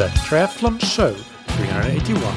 The Triathlon Show 381.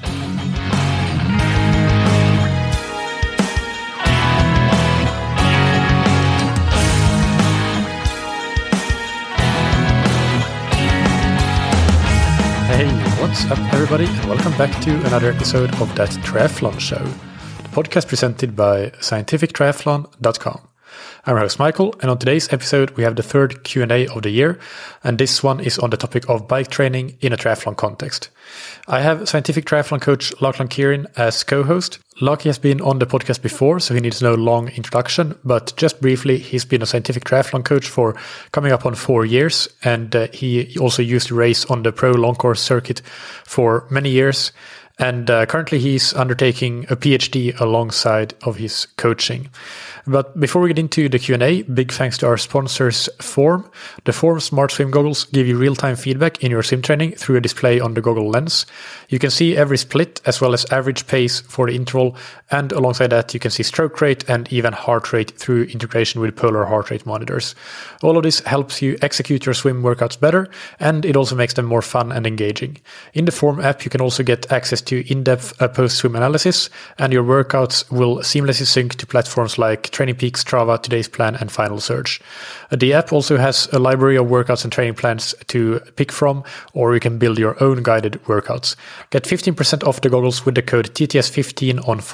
Hey, what's up everybody, and welcome back to another episode of That Triathlon Show, the podcast presented by scientifictriathlon.com. I'm your host Michael, and on today's episode we have the third Q&A of the year, and this one is on the topic of bike training in a triathlon context. I have scientific triathlon coach Lachlan Kieran as co-host. Lachie has been on the podcast before, so he needs no long introduction, but just briefly, he's been a scientific triathlon coach for coming up on 4 years, and he also used to race on the pro long course circuit for many years. And currently he's undertaking a PhD alongside of his coaching. But before we get into the Q&A, big thanks to our sponsors, Form. The Form Smart Swim Goggles give you real-time feedback in your swim training through a display on the goggle lens. You can see every split as well as average pace for the interval, and alongside that you can see stroke rate and even heart rate through integration with polar heart rate monitors. All of this helps you execute your swim workouts better, and it also makes them more fun and engaging. In the Form app you can also get access to in-depth post-swim analysis, and your workouts will seamlessly sync to platforms like Training Peaks, Strava, Today's Plan, and Final Surge. The app also has a library of workouts and training plans to pick from, or you can build your own guided workouts. Get 15% off the goggles with the code TTS15 on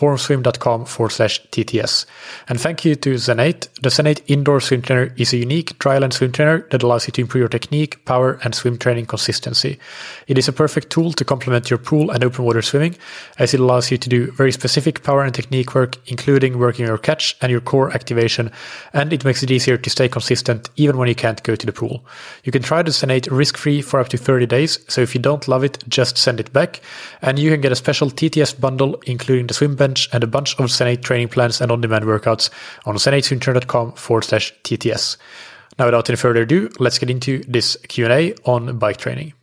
formswim.com/TTS. And thank you to Zen8. The Zen8 indoor swim trainer is a unique dryland swim trainer that allows you to improve your technique, power, and swim training consistency. It is a perfect tool to complement your pool and open water swimming, as it allows you to do very specific power and technique work, including working your catch and your core activation, and it makes it easier to stay consistent even when you can't go to the pool. You can try the Zen8 risk-free for up to 30 days, so if you don't love it, just send it back, and you can get a special TTS bundle including the swim bench and a bunch of Zen8 training plans and on-demand workouts on zen8swimtrainer.com/TTS. Now without any further ado, let's get into this Q&A on bike training.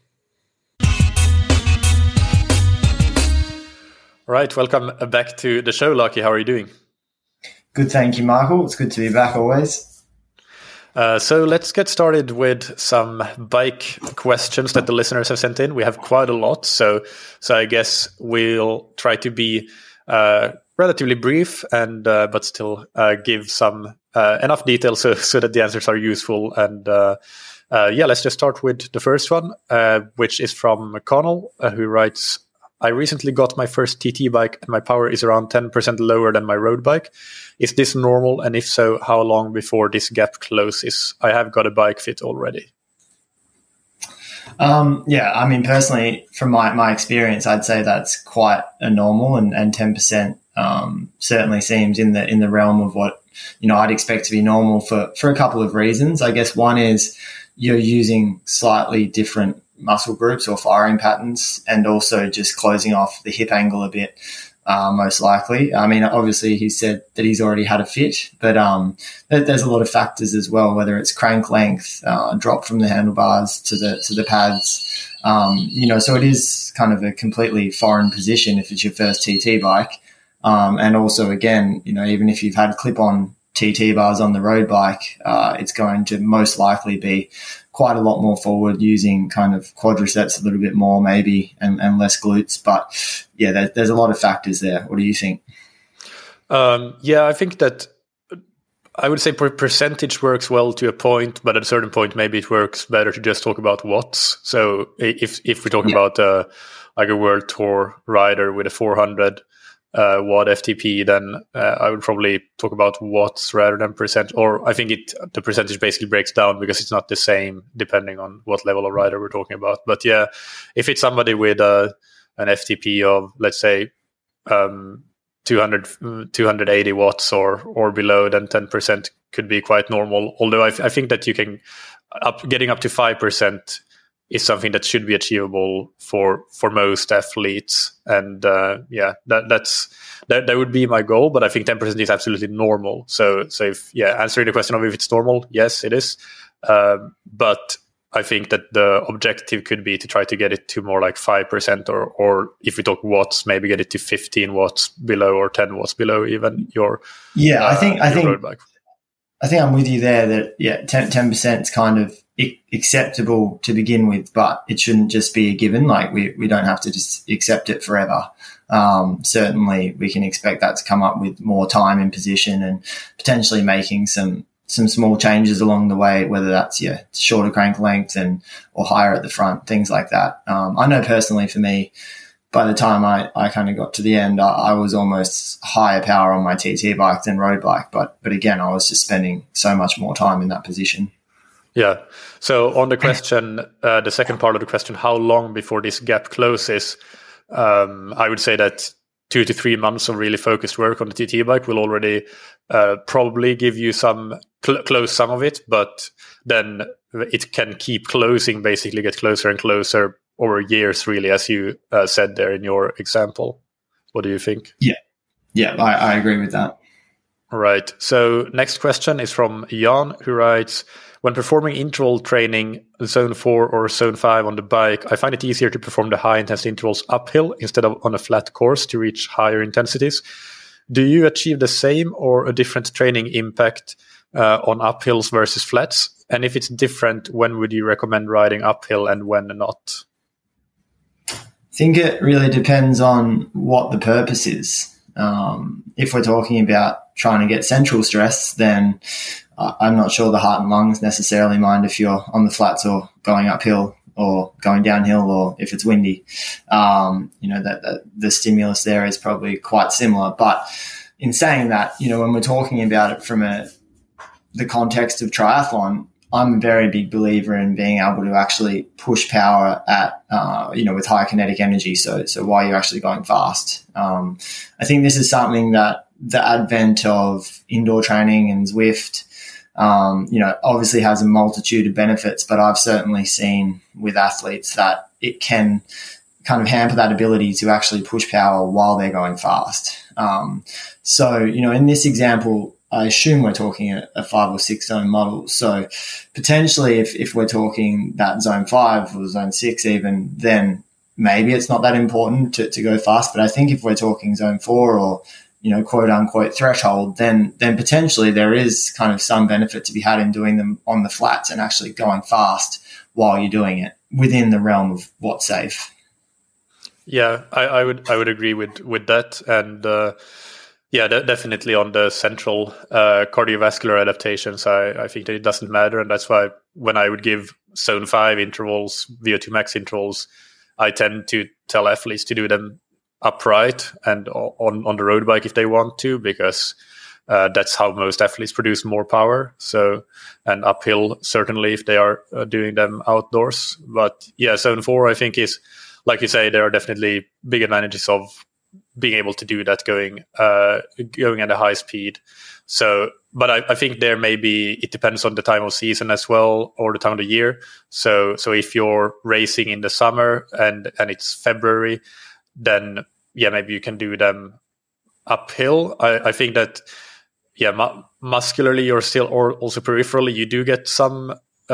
All right, welcome back to the show, Lachie. How are you doing? Good, thank you, Michael. It's good to be back always. So let's get started with some bike questions that the listeners have sent in. We have quite a lot, so I guess we'll try to be relatively brief and but still give some enough detail so that the answers are useful. And let's just start with the first one, which is from Connell, who writes, I recently got my first TT bike and my power is around 10% lower than my road bike. Is this normal? And if so, how long before this gap closes? I have got a bike fit already. Personally, from my experience, I'd say that's quite a normal, and 10% certainly seems in the realm of what, I'd expect to be normal for a couple of reasons. I guess one is you're using slightly different muscle groups or firing patterns, and also just closing off the hip angle a bit, most likely. I mean, obviously he said that he's already had a fit, but there's a lot of factors as well, whether it's crank length, drop from the handlebars to the pads, so it is kind of a completely foreign position if it's your first TT bike. And also, again, even if you've had clip-on TT bars on the road bike, it's going to most likely be quite a lot more forward, using kind of quadriceps a little bit more maybe, and less glutes. But yeah, there's a lot of factors there. What do you think? I think that I would say percentage works well to a point, but at a certain point, maybe it works better to just talk about watts. So if we're talking about like a World Tour rider with a 400 watt FTP, then I would probably talk about watts rather than percent. Or I think the percentage basically breaks down because it's not the same depending on what level of rider we're talking about. But yeah, if it's somebody with an FTP of, let's say, 280 watts or below, then 10% could be quite normal. Although I think that you can getting up to 5% is something that should be achievable for most athletes, and that would be my goal. But I think 10% is absolutely normal. So if answering the question of if it's normal, yes, it is. But I think that the objective could be to try to get it to more like 5%, or if we talk watts, maybe get it to 15 watts below or 10 watts below even your I think road bike. I think I'm with you there that 10% is kind of acceptable to begin with, but it shouldn't just be a given. Like we don't have to just accept it forever. Certainly we can expect that to come up with more time in position and potentially making some small changes along the way, whether that's shorter crank length or higher at the front, things like that. I know personally for me, by the time I kind of got to the end, I was almost higher power on my TT bike than road bike. But again, I was just spending so much more time in that position. Yeah. So on the question, the second part of the question, how long before this gap closes? I would say that 2 to 3 months of really focused work on the TT bike will already probably give you some close some of it, but then it can keep closing, basically get closer and closer over years, really, as you said there in your example. What do you think? Yeah, I agree with that. All right. So next question is from Jan, who writes, when performing interval training, zone 4 or zone 5 on the bike, I find it easier to perform the high-intensity intervals uphill instead of on a flat course to reach higher intensities. Do you achieve the same or a different training impact on uphills versus flats? And if it's different, when would you recommend riding uphill and when not? I think it really depends on what the purpose is. If we're talking about trying to get central stress, then I'm not sure the heart and lungs necessarily mind if you're on the flats or going uphill or going downhill or if it's windy. That the stimulus there is probably quite similar. But in saying that, when we're talking about it from the context of triathlon, I'm a very big believer in being able to actually push power at, with high kinetic energy. So while you're actually going fast, I think this is something that the advent of indoor training and Zwift, obviously has a multitude of benefits, but I've certainly seen with athletes that it can kind of hamper that ability to actually push power while they're going fast. In this example, I assume we're talking a 5 or 6 zone model. So potentially if we're talking that zone 5 or zone 6 even, then maybe it's not that important to go fast. But I think if we're talking zone 4 or, quote unquote threshold, then potentially there is kind of some benefit to be had in doing them on the flats and actually going fast while you're doing it within the realm of what's safe. Yeah, I would agree with that. And, definitely on the central cardiovascular adaptations, I think that it doesn't matter. And that's why when I would give zone 5 intervals, VO2 max intervals, I tend to tell athletes to do them upright and on the road bike if they want to, because that's how most athletes produce more power. So, and uphill, certainly if they are doing them outdoors. But yeah, zone 4, I think is, like you say, there are definitely big advantages of being able to do that going at a high speed. So, but I think there it depends on the time of season as well, or the time of the year. So if you're racing in the summer and it's February, then maybe you can do them uphill. I think that muscularly or still, or also peripherally, you do get some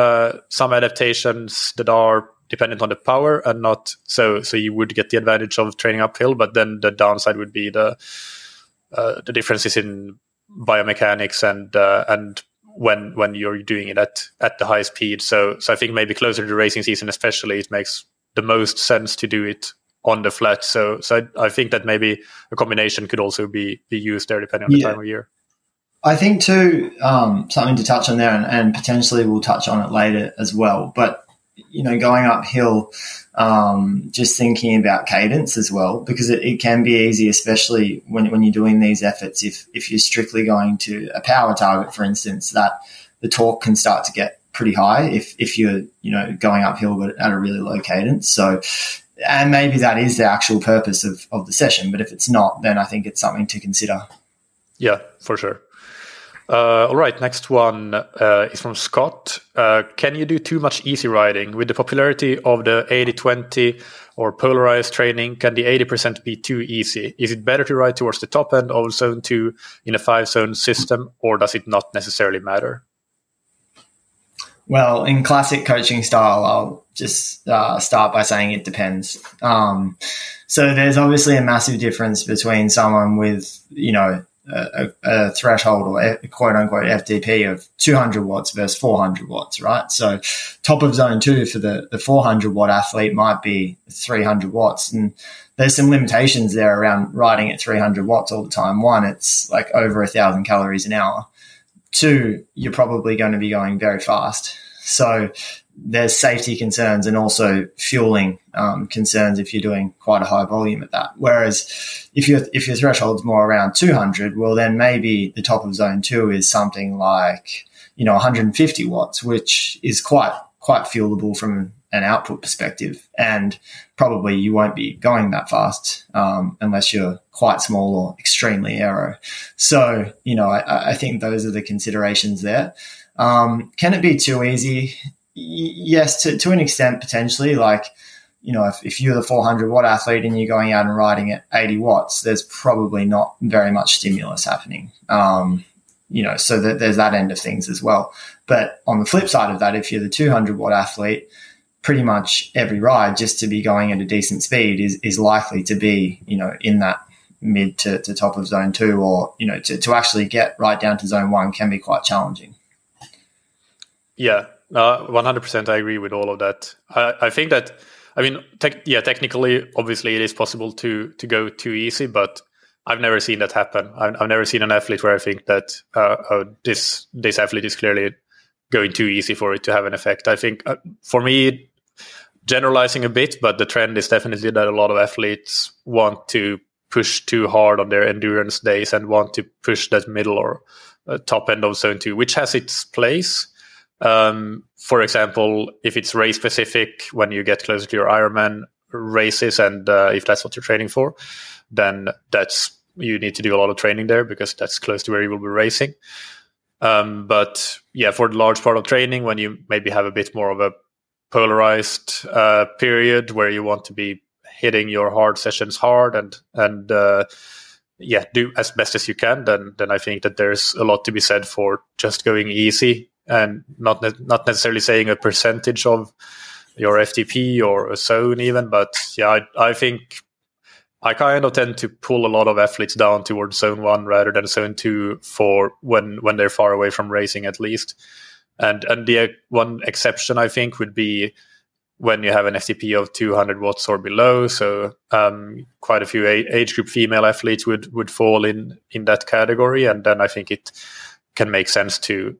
adaptations that are dependent on the power and not so you would get the advantage of training uphill, but then the downside would be the differences in biomechanics and when you're doing it at the high speed. So I think maybe closer to the racing season especially, it makes the most sense to do it on the flat. So I think that maybe a combination could also be used there depending on the time of year. I think too, something to touch on there, and potentially we'll touch on it later as well, but going uphill, just thinking about cadence as well, because it can be easy, especially when you're doing these efforts, if you're strictly going to a power target, for instance, that the torque can start to get pretty high if you're, going uphill but at a really low cadence. So, and maybe that is the actual purpose of the session, but if it's not, then I think it's something to consider. Yeah, for sure. All right, next one is from Scott. Can you do too much easy riding? With the popularity of the 80-20 or polarized training, can the 80% be too easy? Is it better to ride towards the top end of zone 2 in a 5-zone system, or does it not necessarily matter? Well, in classic coaching style, I'll just start by saying it depends. So there's obviously a massive difference between someone with, a threshold or a quote unquote FTP of 200 watts versus 400 watts, right? So top of zone 2 for the 400 watt athlete might be 300 watts. And there's some limitations there around riding at 300 watts all the time. One, it's like over 1,000 calories an hour. Two, you're probably going to be going very fast. So there's safety concerns and also fueling concerns if you're doing quite a high volume at that. Whereas if your threshold's more around 200, well, then maybe the top of zone 2 is something like, 150 watts, which is quite fuelable from an output perspective. And probably you won't be going that fast unless you're quite small or extremely aero. So, I think those are the considerations there. Can it be too easy? Yes, to an extent, potentially. Like, if you're the 400 watt athlete and you're going out and riding at 80 watts, there's probably not very much stimulus happening. So there's that end of things as well. But on the flip side of that, if you're the 200 watt athlete, pretty much every ride, just to be going at a decent speed is likely to be, in that mid to top of zone 2, or, to actually get right down to zone 1 can be quite challenging. Yeah, 100%. I agree with all of that. I think that, technically, obviously, it is possible to go too easy, but I've never seen that happen. I've never seen an athlete where I think that this athlete is clearly going too easy for it to have an effect. I think for me, generalizing a bit, but the trend is definitely that a lot of athletes want to push too hard on their endurance days and want to push that middle or top end of zone 2, which has its place. For example, if it's race specific, when you get closer to your Ironman races, and if that's what you're training for, then you need to do a lot of training there because that's close to where you will be racing. But yeah, for the large part of training, when you maybe have a bit more of a polarized period where you want to be hitting your hard sessions hard and do as best as you can, then I think that there's a lot to be said for just going easy and not necessarily saying a percentage of your FTP or a zone even, but yeah, I think I kind of tend to pull a lot of athletes down towards zone 1 rather than zone 2 for when they're far away from racing, at least. And the one exception I think would be when you have an FTP of 200 watts or below. So quite a few age group female athletes would fall in that category, and then I think it can make sense to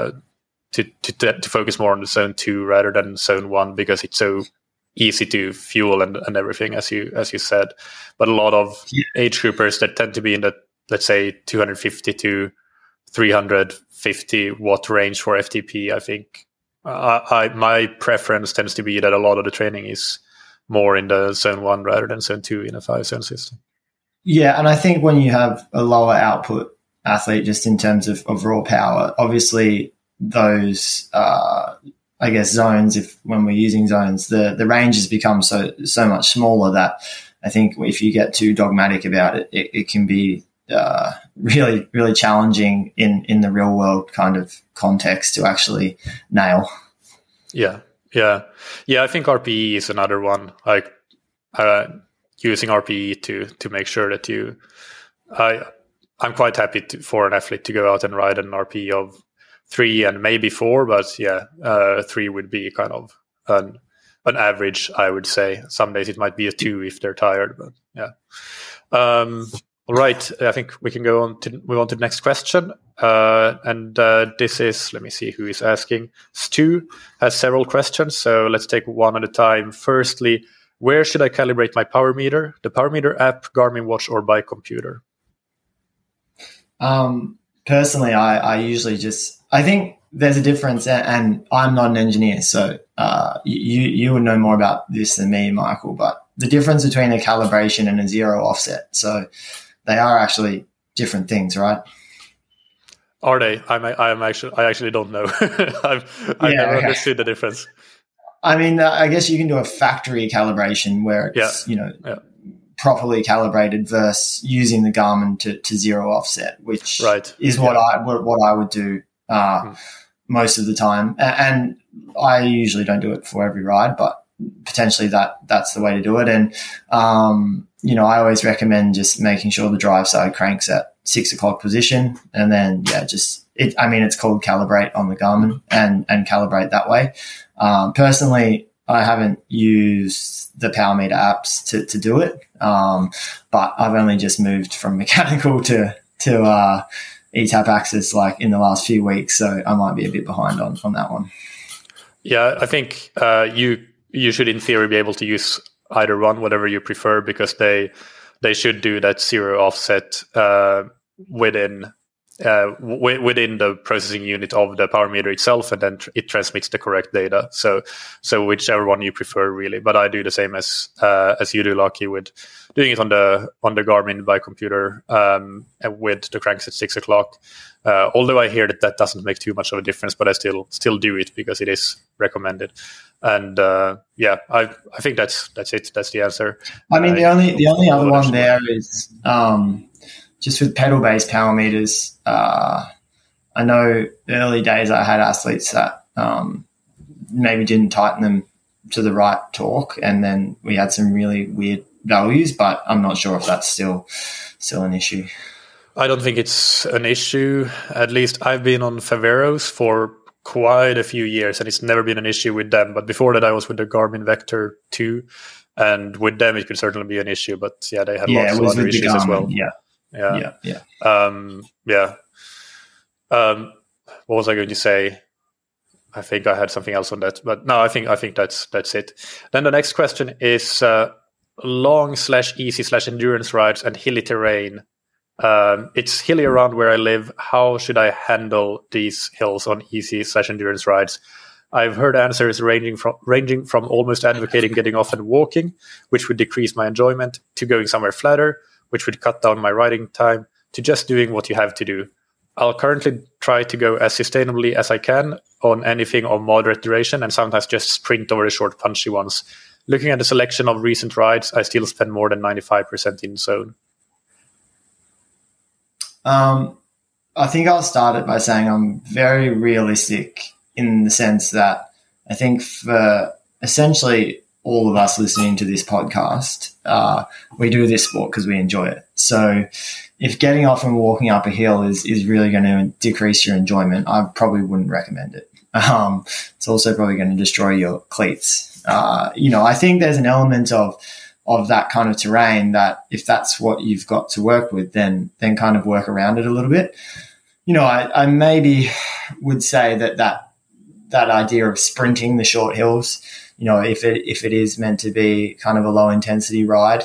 focus more on the zone 2 rather than zone 1 because it's so easy to fuel and everything, as you said. But a lot of age groupers that tend to be in that, let's say, 250 to 350 watt range for FTP, I think my preference tends to be that a lot of the training is more in the zone 1 rather than zone 2 in a 5-zone system. Yeah, and I think when you have a lower output athlete, just in terms of raw power, obviously those zones, when we're using zones, the range has become so much smaller that I think if you get too dogmatic about it, it can be really, really challenging in the real world kind of context to actually nail. Yeah. I think RPE is another one, like using RPE to make sure that I'm quite happy for an athlete to go out and ride an RPE of 3 and maybe 4, but 3 would be kind of an average, I would say. Some days it might be a 2 if they're tired, but yeah. All right, I think we can move on to the next question. This is, let me see who is asking. Stu has several questions, so let's take one at a time. Firstly, where should I calibrate my power meter? The power meter app, Garmin watch, or bike computer? Personally, I usually I think there's a difference, and I'm not an engineer, so you would know more about this than me, Michael, but the difference between a calibration and a zero offset. So they are actually different things, right? Are they? I actually don't know. I've never understood the difference. I mean, I guess you can do a factory calibration where it's, properly calibrated versus using the Garmin to zero offset, which is what I would do most of the time. And I usually don't do it for every ride, but potentially that's the way to do it. And, I always recommend just making sure the drive side cranks at 6 o'clock position, and then it's called Calibrate on the Garmin and calibrate that way. Personally, I haven't used the Power Meter apps to do it, but I've only just moved from mechanical to eTap Access like in the last few weeks, so I might be a bit behind on that one. Yeah, I think you should in theory be able to use either one, whatever you prefer, because they should do that zero offset within the processing unit of the Power Meter itself, and then it transmits the correct data. So whichever one you prefer, really. But I do the same as you do, Lucky, with doing it on the Garmin by computer and with the cranks at 6 o'clock. Although I hear that doesn't make too much of a difference, but I still do it because it is recommended. And I think that's it. That's the answer. I mean, the only other one there is just with pedal-based power meters. I know early days I had athletes that maybe didn't tighten them to the right torque, and then we had some really weird values. But I'm not sure if that's still an issue. I don't think it's an issue. At least I've been on Faveros for quite a few years, and it's never been an issue with them. But before that, I was with the Garmin Vector 2, and with them, it could certainly be an issue. But yeah, they had lots of other issues as well. Yeah. What was I going to say? I think I had something else on that, but no, I think that's it. Then the next question is long/easy/endurance rides and hilly terrain. It's hilly around where I live. How should I handle these hills on easy/endurance rides? I've heard answers ranging from almost advocating getting off and walking, which would decrease my enjoyment, to going somewhere flatter, which would cut down my riding time, to just doing what you have to do. I'll currently try to go as sustainably as I can on anything of moderate duration, and sometimes just sprint over the short punchy ones. Looking at the selection of recent rides, I still spend more than 95% in zone. I think I'll start it by saying I'm very realistic in the sense that I think for essentially all of us listening to this podcast, we do this sport because we enjoy it. So if getting off and walking up a hill is really going to decrease your enjoyment, I probably wouldn't recommend it. It's also probably going to destroy your cleats. I think there's an element of that kind of terrain that if that's what you've got to work with, then kind of work around it a little bit. I maybe would say that idea of sprinting the short hills, if it is meant to be kind of a low intensity ride,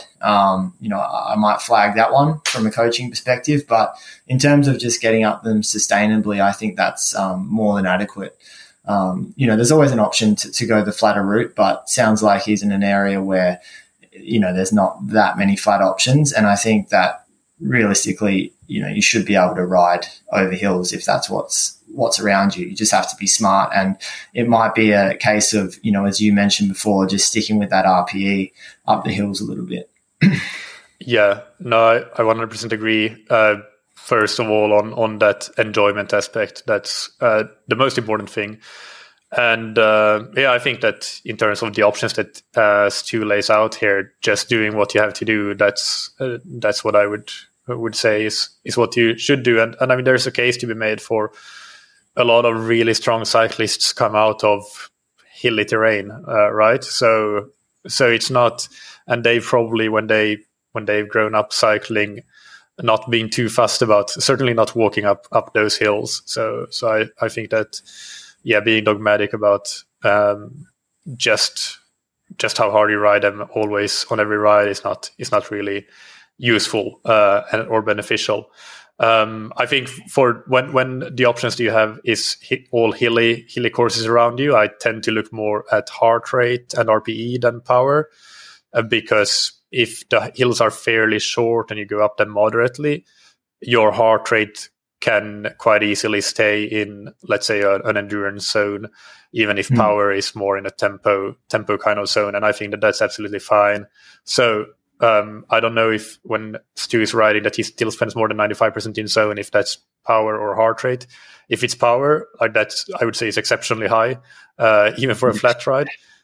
I might flag that one from a coaching perspective. But in terms of just getting up them sustainably, I think that's more than adequate. There's always an option to go the flatter route, but sounds like he's in an area where, there's not that many flat options. And I think that realistically, you should be able to ride over hills if that's what's around you. You just have to be smart. And it might be a case of, as you mentioned before, just sticking with that RPE up the hills a little bit. Yeah, no, I 100% agree. First of all, on that enjoyment aspect, that's the most important thing. And I think that in terms of the options that Stu lays out here, just doing what you have to do, that's what I would say is what you should do. And I mean, there's a case to be made for a lot of really strong cyclists come out of hilly terrain, right? So it's not, and they probably when they've grown up cycling, not being too fussed about, certainly not walking up those hills. So I think that, being dogmatic about just how hard you ride them always on every ride is not really useful or beneficial. I think for when the options you have is all hilly courses around you, I tend to look more at heart rate and RPE than power, because if the hills are fairly short and you go up them moderately, your heart rate can quite easily stay in, let's say, an endurance zone, even if power is more in a tempo kind of zone. And I think that that's absolutely fine. So I don't know if when Stu is riding that he still spends more than 95% in zone, if that's power or heart rate. If it's power, like that's, I would say, is exceptionally high, even for a flat ride.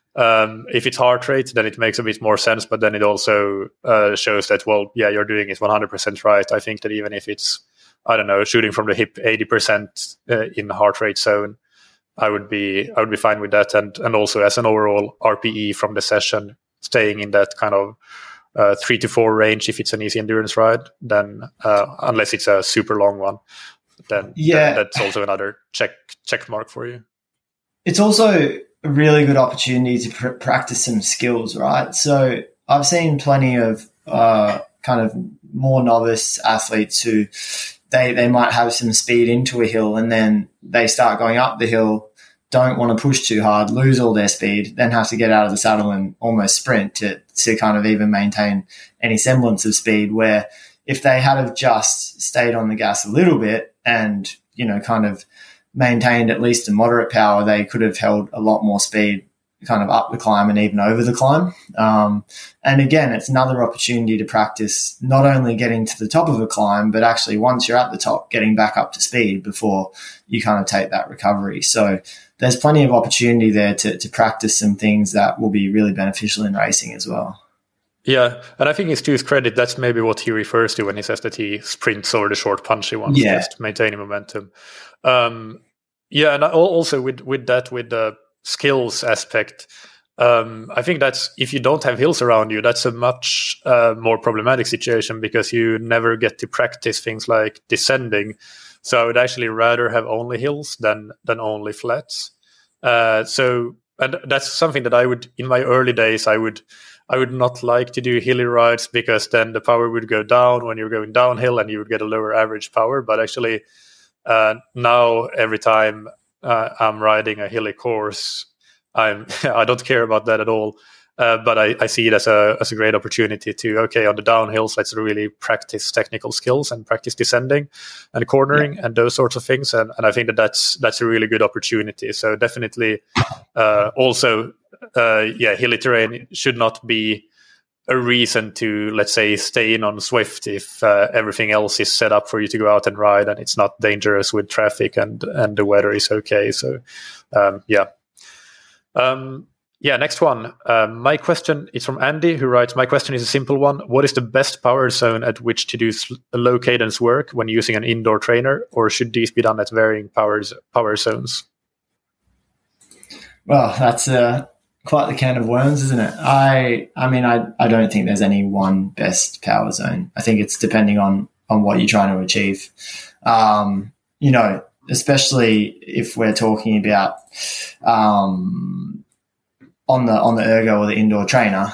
If it's heart rate, then it makes a bit more sense, but then it also shows that, well, yeah, you're doing it 100% right. I think that even if it's, I don't know, shooting from the hip 80% in the heart rate zone, I would be fine with that. And also as an overall RPE from the session, staying in that kind of 3 to 4 range if it's an easy endurance ride, then unless it's a super long one, then that's also another check mark for you. It's also a really good opportunity to practice some skills, right? So I've seen plenty of kind of more novice athletes who they might have some speed into a hill and then they start going up the hill, don't want to push too hard, lose all their speed, then have to get out of the saddle and almost sprint to kind of even maintain any semblance of speed, where if they had have just stayed on the gas a little bit and, you know, kind of maintained at least a moderate power, they could have held a lot more speed kind of up the climb and even over the climb. And again, it's another opportunity to practice not only getting to the top of a climb, but actually once you're at the top, getting back up to speed before you kind of take that recovery. So there's plenty of opportunity there to practice some things that will be really beneficial in racing as well. Yeah, and I think it's to his credit, that's maybe what he refers to when he says that he sprints over the short punchy ones, just maintaining momentum. Yeah, and also with the skills aspect, I think that's, if you don't have hills around you, that's a much more problematic situation, because you never get to practice things like descending. So I would actually rather have only hills than only flats. So, and that's something that I would, in my early days, I would not like to do hilly rides, because then the power would go down when you're going downhill and you would get a lower average power. But actually, now every time I'm riding a hilly course, I don't care about that at all. But I see it as a great opportunity to, okay, on the downhills, let's really practice technical skills and practice descending and cornering and those sorts of things. And I think that's a really good opportunity. So definitely also, hilly terrain should not be a reason to, let's say, stay in on Zwift if everything else is set up for you to go out and ride and it's not dangerous with traffic and the weather is okay. So, next one. My question is from Andy, who writes, my question is a simple one. What is the best power zone at which to do low cadence work when using an indoor trainer, or should these be done at varying power zones? Well, that's quite the can of worms, isn't it? I mean, I don't think there's any one best power zone. I think it's depending on what you're trying to achieve. You know, especially if we're talking about on the ergo or the indoor trainer,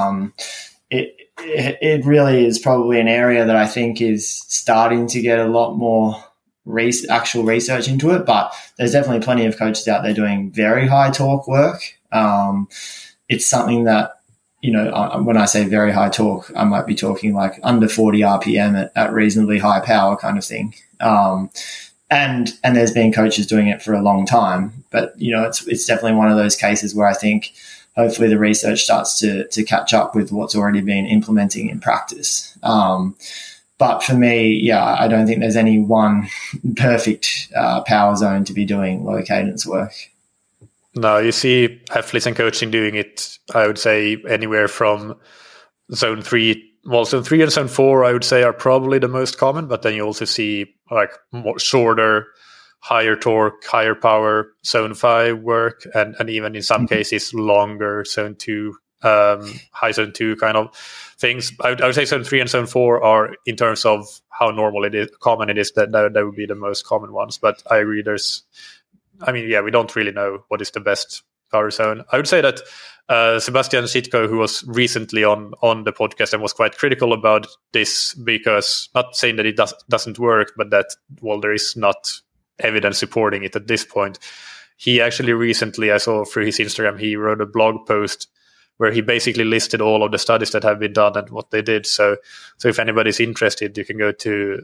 it really is probably an area that I think is starting to get a lot more actual research into it, but there's definitely plenty of coaches out there doing very high torque work. It's something that, you know, when I say very high torque, I might be talking like under 40 RPM at reasonably high power kind of thing. And there's been coaches doing it for a long time, but, you know, it's definitely one of those cases where I think hopefully the research starts to catch up with what's already been implementing in practice. But for me, I don't think there's any one perfect power zone to be doing low cadence work. No, you see athletes and coaching doing it, I would say, anywhere from zone 3. Well, zone 3 and zone 4, I would say, are probably the most common, but then you also see like more shorter, higher torque, higher power zone 5 work, and even in some cases longer zone 2, high zone 2 kind of things. I would say zone 3 and zone 4 are, in terms of how normal it is, common it is, that would be the most common ones. But I agree, we don't really know what is the best power zone. I would say that Sebastian Sitko, who was recently on the podcast and was quite critical about this, because not saying that it doesn't work, but that, well, there is not evidence supporting it at this point. He actually recently, I saw through his Instagram, he wrote a blog post where he basically listed all of the studies that have been done and what they did. So if anybody's interested, you can go to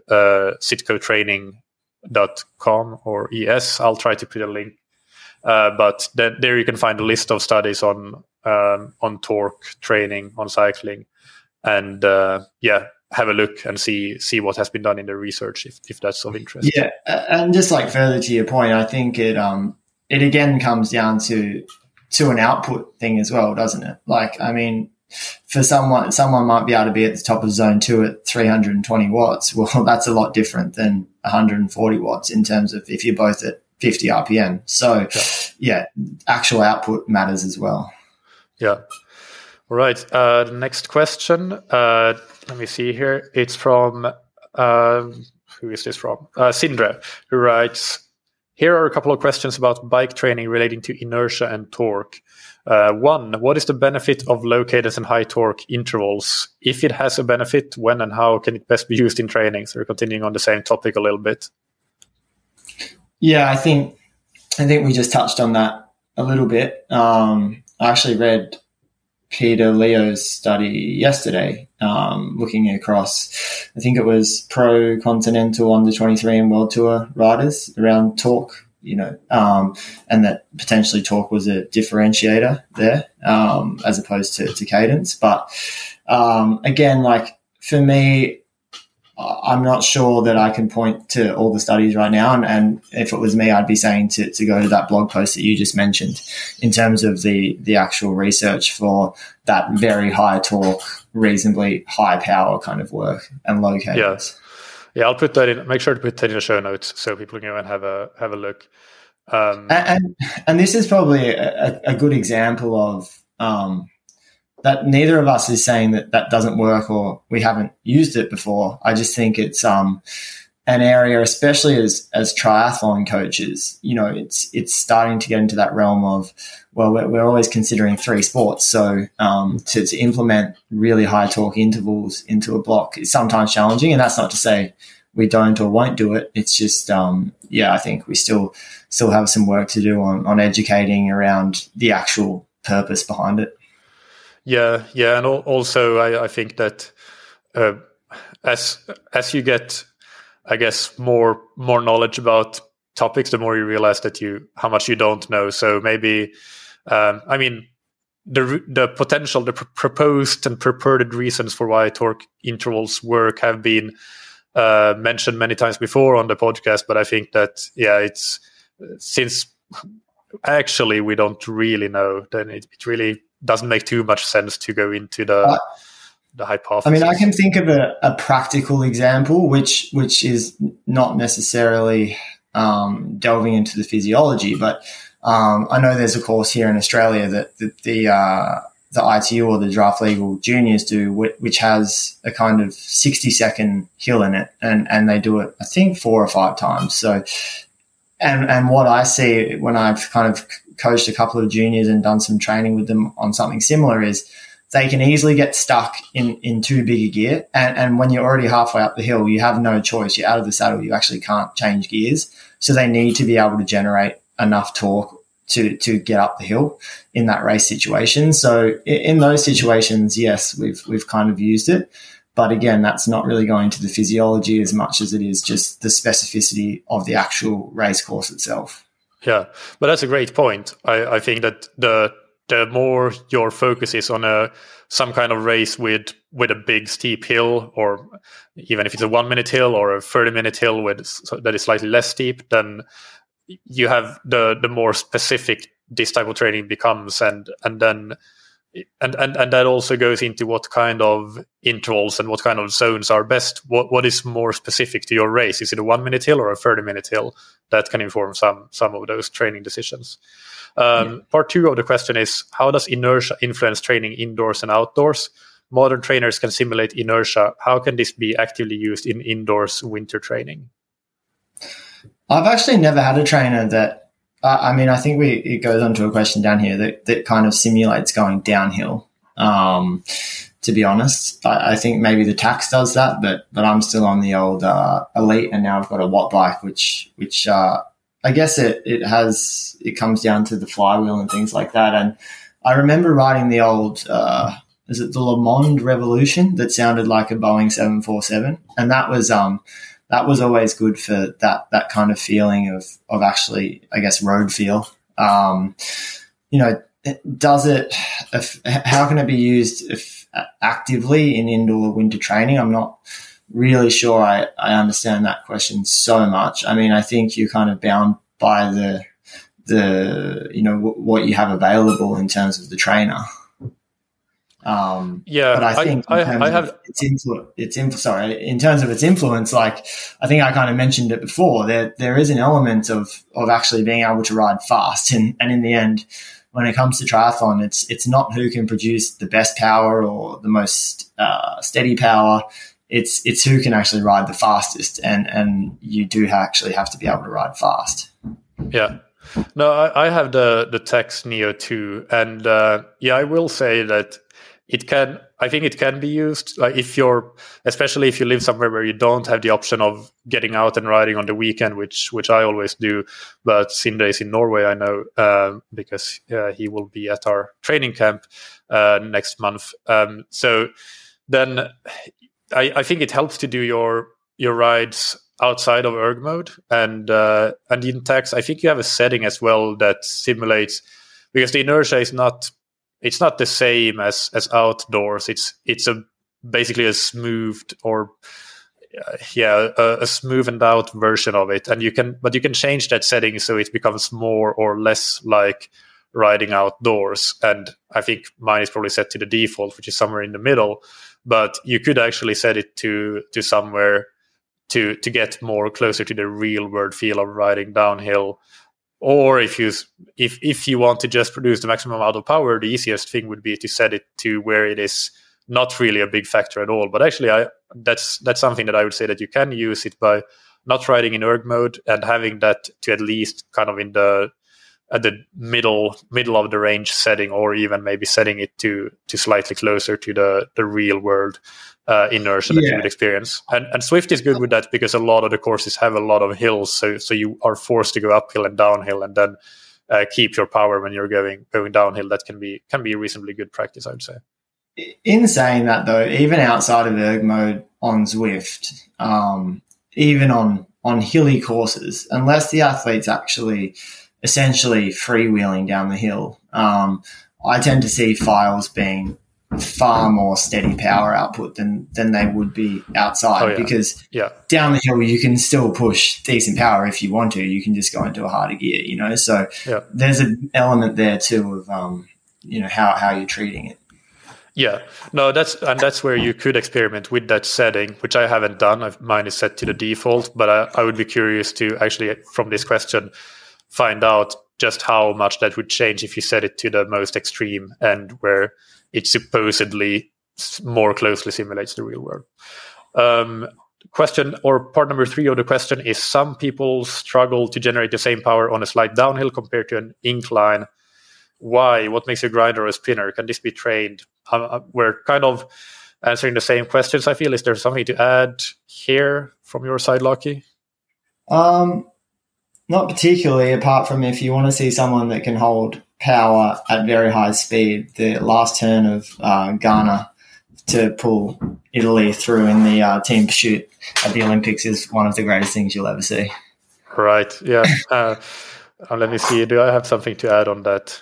sitcotraining.com or ES. I'll try to put a link. But there you can find a list of studies on torque training, on cycling, and have a look and see what has been done in the research if that's of interest. Yeah, and just like further to your point, I think it again comes down to to an output thing as well, doesn't it? Like, I mean, for someone might be able to be at the top of zone 2 at 320 watts. Well, that's a lot different than 140 watts in terms of if you're both at 50 RPM. So, yeah, actual output matters as well. Yeah. All right. The next question, let me see here. It's from, who is this from? Sindre, who writes, here are a couple of questions about bike training relating to inertia and torque. One, what is the benefit of low cadence and high torque intervals? If it has a benefit, when and how can it best be used in training? So we're continuing on the same topic a little bit. Yeah, I think we just touched on that a little bit. I actually read Peter Leo's study yesterday, looking across, I think it was pro continental under 23 and world tour riders around torque, and that potentially torque was a differentiator there, as opposed to cadence. But, again, like for me, I'm not sure that I can point to all the studies right now. And if it was me, I'd be saying to go to that blog post that you just mentioned in terms of the actual research for that very high torque, reasonably high power kind of work and low cadence. Yeah, I'll put that in. Make sure to put that in the show notes so people can go and have a look. And this is probably a good example of that neither of us is saying that doesn't work or we haven't used it before. I just think it's an area, especially as triathlon coaches, it's starting to get into that realm of, well, we're always considering 3 sports. So to implement really high torque intervals into a block is sometimes challenging. And that's not to say we don't or won't do it. It's just, I think we still have some work to do on educating around the actual purpose behind it. Yeah, and also I think that as you get, I guess, more knowledge about topics, the more you realize how much you don't know. So maybe, the potential, the proposed and purported reasons for why torque intervals work have been mentioned many times before on the podcast. But I think that it's since actually we don't really know, then it really doesn't make too much sense to go into the hypothesis. I mean, I can think of a practical example, which is not necessarily delving into the physiology, but I know there's a course here in Australia that the ITU or the Draft Legal Juniors do, which has a kind of 60-second hill in it, and they do it, I think, 4 or 5 times. So, and what I see when I've kind of coached a couple of juniors and done some training with them on something similar is they can easily get stuck in too big a gear. And when you're already halfway up the hill, you have no choice. You're out of the saddle. You actually can't change gears. So they need to be able to generate enough torque to get up the hill in that race situation. So in those situations, yes, we've kind of used it. But again, that's not really going to the physiology as much as it is just the specificity of the actual race course itself. Yeah, but that's a great point. I think that the more your focus is on some kind of race with a big steep hill, or even if it's a 1-minute hill or a 30-minute hill that is slightly less steep, then you have the more specific this type of training becomes, and that also goes into what kind of intervals and what kind of zones are best. What is more specific to your race? Is it a 1-minute hill or a 30-minute hill? That can inform some of those training decisions. Part 2 of the question is, how does inertia influence training indoors and outdoors? Modern trainers can simulate inertia. How can this be actively used in indoors winter training? I've actually never had a trainer that, I think it goes on to a question down here that kind of simulates going downhill. To be honest, I think maybe the Tax does that, but I'm still on the old Elite, and now I've got a Watt bike, which I guess it comes down to the flywheel and things like that. And I remember riding the old, is it the Le Monde Revolution that sounded like a Boeing 747, and that was always good for that kind of feeling of actually, I guess, road feel. Does it? How can it be used actively in indoor winter training? I'm not really sure I understand that question so much. I mean, I think you're kind of bound by what you have available in terms of the trainer. But I think in terms of its influence, like I think I kind of mentioned it before, there is an element of actually being able to ride fast, and in the end, when it comes to triathlon, it's not who can produce the best power or the most steady power. It's who can actually ride the fastest, and you do actually have to be able to ride fast. Yeah. No, I have the Tex Neo 2, and I will say that I think it can be used, like especially if you live somewhere where you don't have the option of getting out and riding on the weekend, which I always do. But Sindre is in Norway, I know, because he will be at our training camp next month. So then I think it helps to do your rides outside of erg mode, and in Tex, I think you have a setting as well that simulates, because the inertia is not. It's not the same as outdoors. It's basically a smoothed a smoothened out version of it, and you can change that setting so it becomes more or less like riding outdoors. And I think mine is probably set to the default, which is somewhere in the middle. But you could actually set it to somewhere to get more closer to the real world feel of riding downhill. Or if you want to just produce the maximum amount of power, the easiest thing would be to set it to where it is not really a big factor at all. But actually, that's something that I would say that you can use it by not riding in erg mode and having that to at least kind of at the middle of the range setting, or even maybe setting it to slightly closer to the real world inertia that you would experience. And Zwift is good with that because a lot of the courses have a lot of hills, so you are forced to go uphill and downhill, and then keep your power when you're going downhill. That can be reasonably good practice, I would say. In saying that, though, even outside of erg mode on Zwift, even on hilly courses, unless the athlete's actually essentially freewheeling down the hill, I tend to see files being far more steady power output than they would be outside, because down the hill you can still push decent power if you want to. You can just go into a harder gear, so there's an element there too of how you're treating it. Yeah, no, that's where you could experiment with that setting, which I haven't done. Mine is set to the default, but I would be curious to actually, from this question, find out just how much that would change if you set it to the most extreme end, where it supposedly more closely simulates the real world. Question, or part number 3 of the question, is: some people struggle to generate the same power on a slight downhill compared to an incline. Why? What makes you a grinder or a spinner? Can this be trained? We're kind of answering the same questions, I feel. Is there something to add here from your side, Lockie? Not particularly, apart from if you want to see someone that can hold power at very high speed, the last turn of Ghana to pull Italy through in the team pursuit at the Olympics is one of the greatest things you'll ever see. Right, yeah. Let me see. Do I have something to add on that?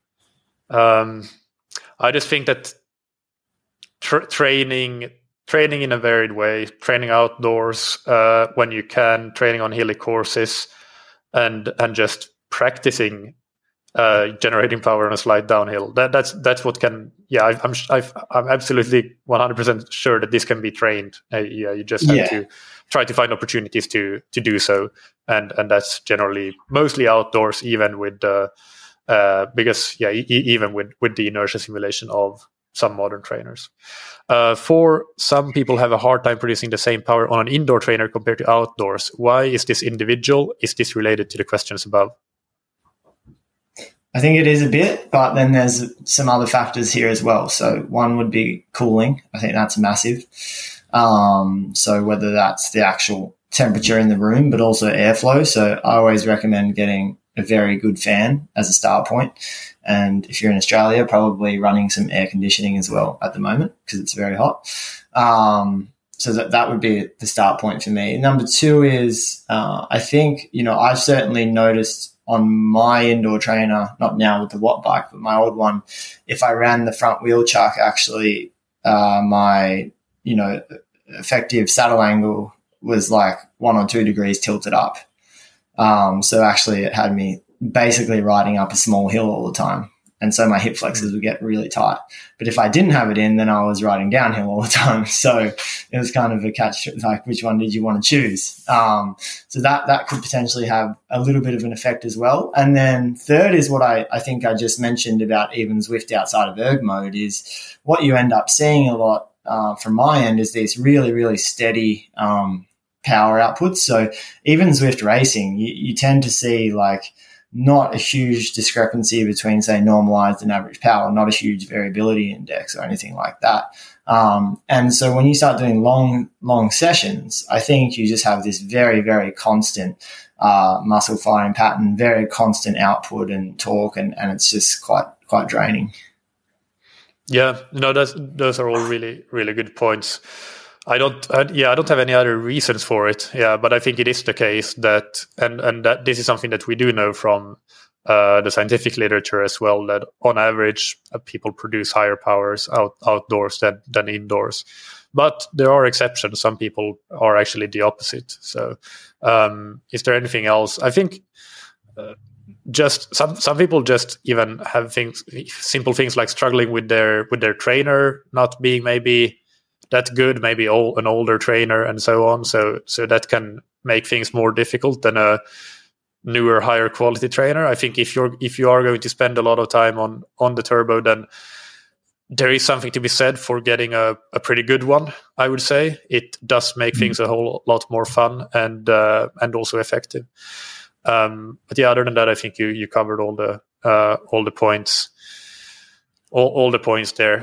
I just think that training in a varied way, training outdoors when you can, training on hilly courses, and just practicing generating power on a slight downhill. That's what can. Yeah, I'm absolutely 100% sure that this can be trained. You just have to try to find opportunities to do so, and that's generally mostly outdoors, even with even with the inertia simulation of some modern trainers. For some people have a hard time producing the same power on an indoor trainer compared to outdoors. Why is this individual? Is this related to the questions above? I think it is a bit, but then there's some other factors here as well. So one would be cooling. I think that's massive. So whether that's the actual temperature in the room, but also airflow. So I always recommend getting a very good fan as a start point. And if you're in Australia, probably running some air conditioning as well at the moment because it's very hot. So that would be the start point for me. Number 2 is I think, I've certainly noticed on my indoor trainer, not now with the Watt bike, but my old one, if I ran the front wheel chuck, actually my, effective saddle angle was like 1 or 2 degrees tilted up. So actually it had me basically riding up a small hill all the time. And so my hip flexors would get really tight. But if I didn't have it in, then I was riding downhill all the time. So it was kind of a catch, like which one did you want to choose? So that could potentially have a little bit of an effect as well. And then third is what I think I just mentioned about even Zwift outside of erg mode is what you end up seeing a lot from my end is these really, really steady power outputs. So even Zwift racing, you tend to see like not a huge discrepancy between, say, normalized and average power, not a huge variability index or anything like that. And so when you start doing long sessions, I think you just have this very, very constant muscle firing pattern, very constant output and torque, and it's just quite draining. Yeah, those are all really, really good points. I don't have any other reasons for it. Yeah, but I think it is the case that, and that this is something that we do know from the scientific literature as well, that on average people produce higher powers outdoors than indoors. But there are exceptions. Some people are actually the opposite. So, is there anything else? I think just some people just even have simple things like struggling with their trainer not being maybe that good, maybe an older trainer and so on. So that can make things more difficult than a newer, higher quality trainer. I think if you are going to spend a lot of time on the turbo, then there is something to be said for getting a pretty good one. I would say it does make things a whole lot more fun and also effective. But yeah, other than that, I think you covered all the points, all the points there.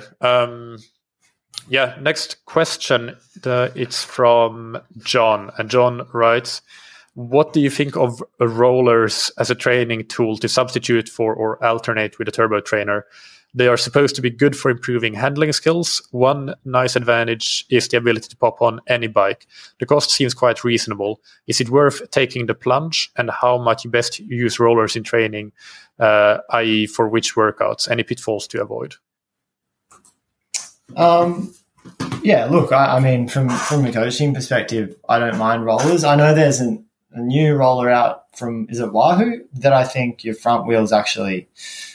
Yeah, next question. It's from John. And John writes, what do you think of rollers as a training tool to substitute for or alternate with a turbo trainer? They are supposed to be good for improving handling skills. One nice advantage is the ability to pop on any bike. The cost seems quite reasonable. Is it worth taking the plunge? And how much you best use rollers in training, i.e. for which workouts? Any pitfalls to avoid? Yeah, look, I mean, from a coaching perspective, I don't mind rollers. I know there's a new roller out from, is it Wahoo, that I think your front wheel's actually,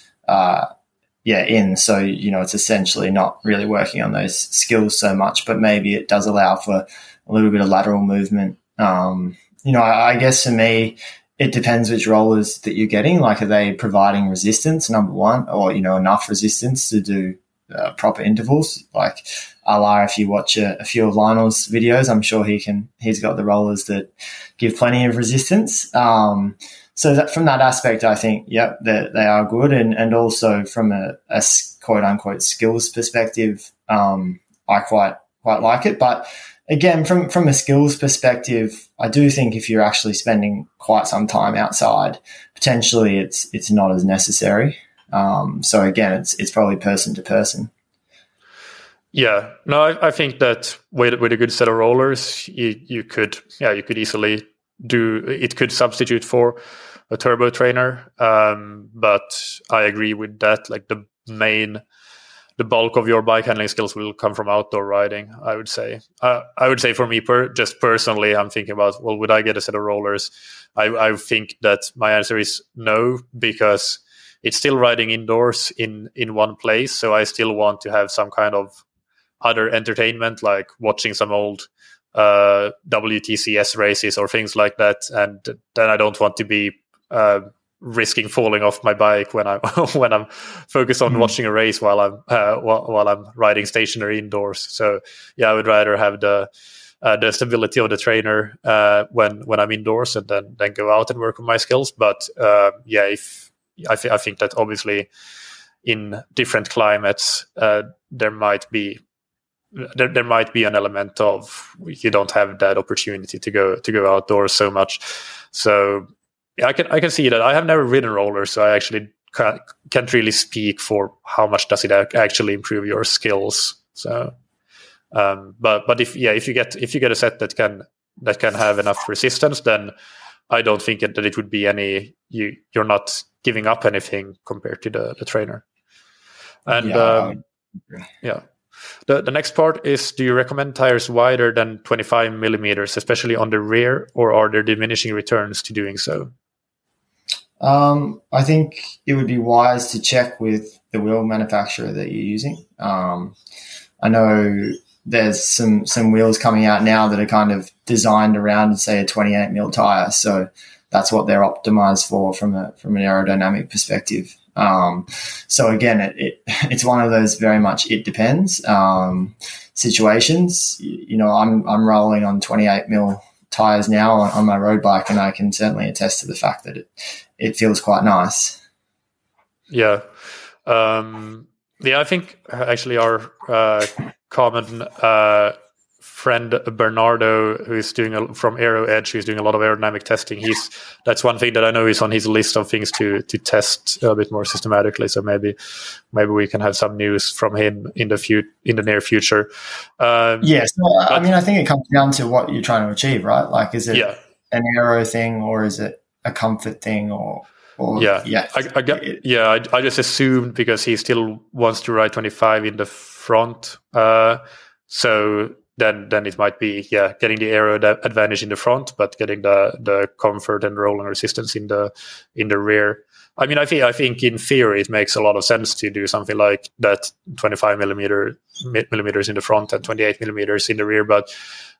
in. So, it's essentially not really working on those skills so much, but maybe it does allow for a little bit of lateral movement. I guess for me, it depends which rollers that you're getting. Like, are they providing resistance, number one, or, enough resistance to do proper intervals? Like, if you watch a few of Lionel's videos, I'm sure he's got the rollers that give plenty of resistance. So that from that aspect, I think, yep, they are good. And also from a quote unquote skills perspective, I quite like it. But again, from a skills perspective, I do think if you're actually spending quite some time outside, potentially it's not as necessary. So again, it's probably person to person. Yeah, no, I think that with a good set of rollers, you could easily it could substitute for a turbo trainer. But I agree with that. Like the bulk of your bike handling skills will come from outdoor riding, I would say. I would say for me, just personally, I'm thinking about, well, would I get a set of rollers? I think that my answer is no, because it's still riding indoors in one place. So I still want to have some kind of other entertainment, like watching some old WTCS races or things like that. And then I don't want to be risking falling off my bike when I'm focused on watching a race while I'm riding stationary indoors. So yeah, I would rather have the stability of the trainer when I'm indoors, and then go out and work on my skills. But I think that obviously in different climates there might be an element of you don't have that opportunity to go outdoors so much. So yeah, I can see that. I have never ridden rollers, so I actually can't really speak for how much does it actually improve your skills. So, but if you get a set that can have enough resistance, then I don't think that it would be you're not giving up anything compared to the trainer. And The next part is, do you recommend tires wider than 25 millimeters, especially on the rear, or are there diminishing returns to doing so? I think it would be wise to check with the wheel manufacturer that you're using. I know there's some wheels coming out now that are kind of designed around, say, a 28 mil tire. So that's what they're optimized for from an aerodynamic perspective. So again, it's one of those very much it depends situations. I'm rolling on 28 mil tires now on my road bike, and I can certainly attest to the fact that it feels quite nice. Yeah. I think actually our common friend Bernardo, who is doing from Aero Edge, who's doing a lot of aerodynamic testing. That's one thing that I know is on his list of things to test a bit more systematically. So maybe we can have some news from him in the near future. Yes, I think it comes down to what you're trying to achieve, right? Like, is it an aero thing, or is it a comfort thing, or I just assumed because he still wants to ride 25 in the front, so then it might be getting the aero advantage in the front, but getting the comfort and rolling resistance in the rear. I mean, I think in theory it makes a lot of sense to do something like that, 25 millimeters in the front and 28 millimeters in the rear. But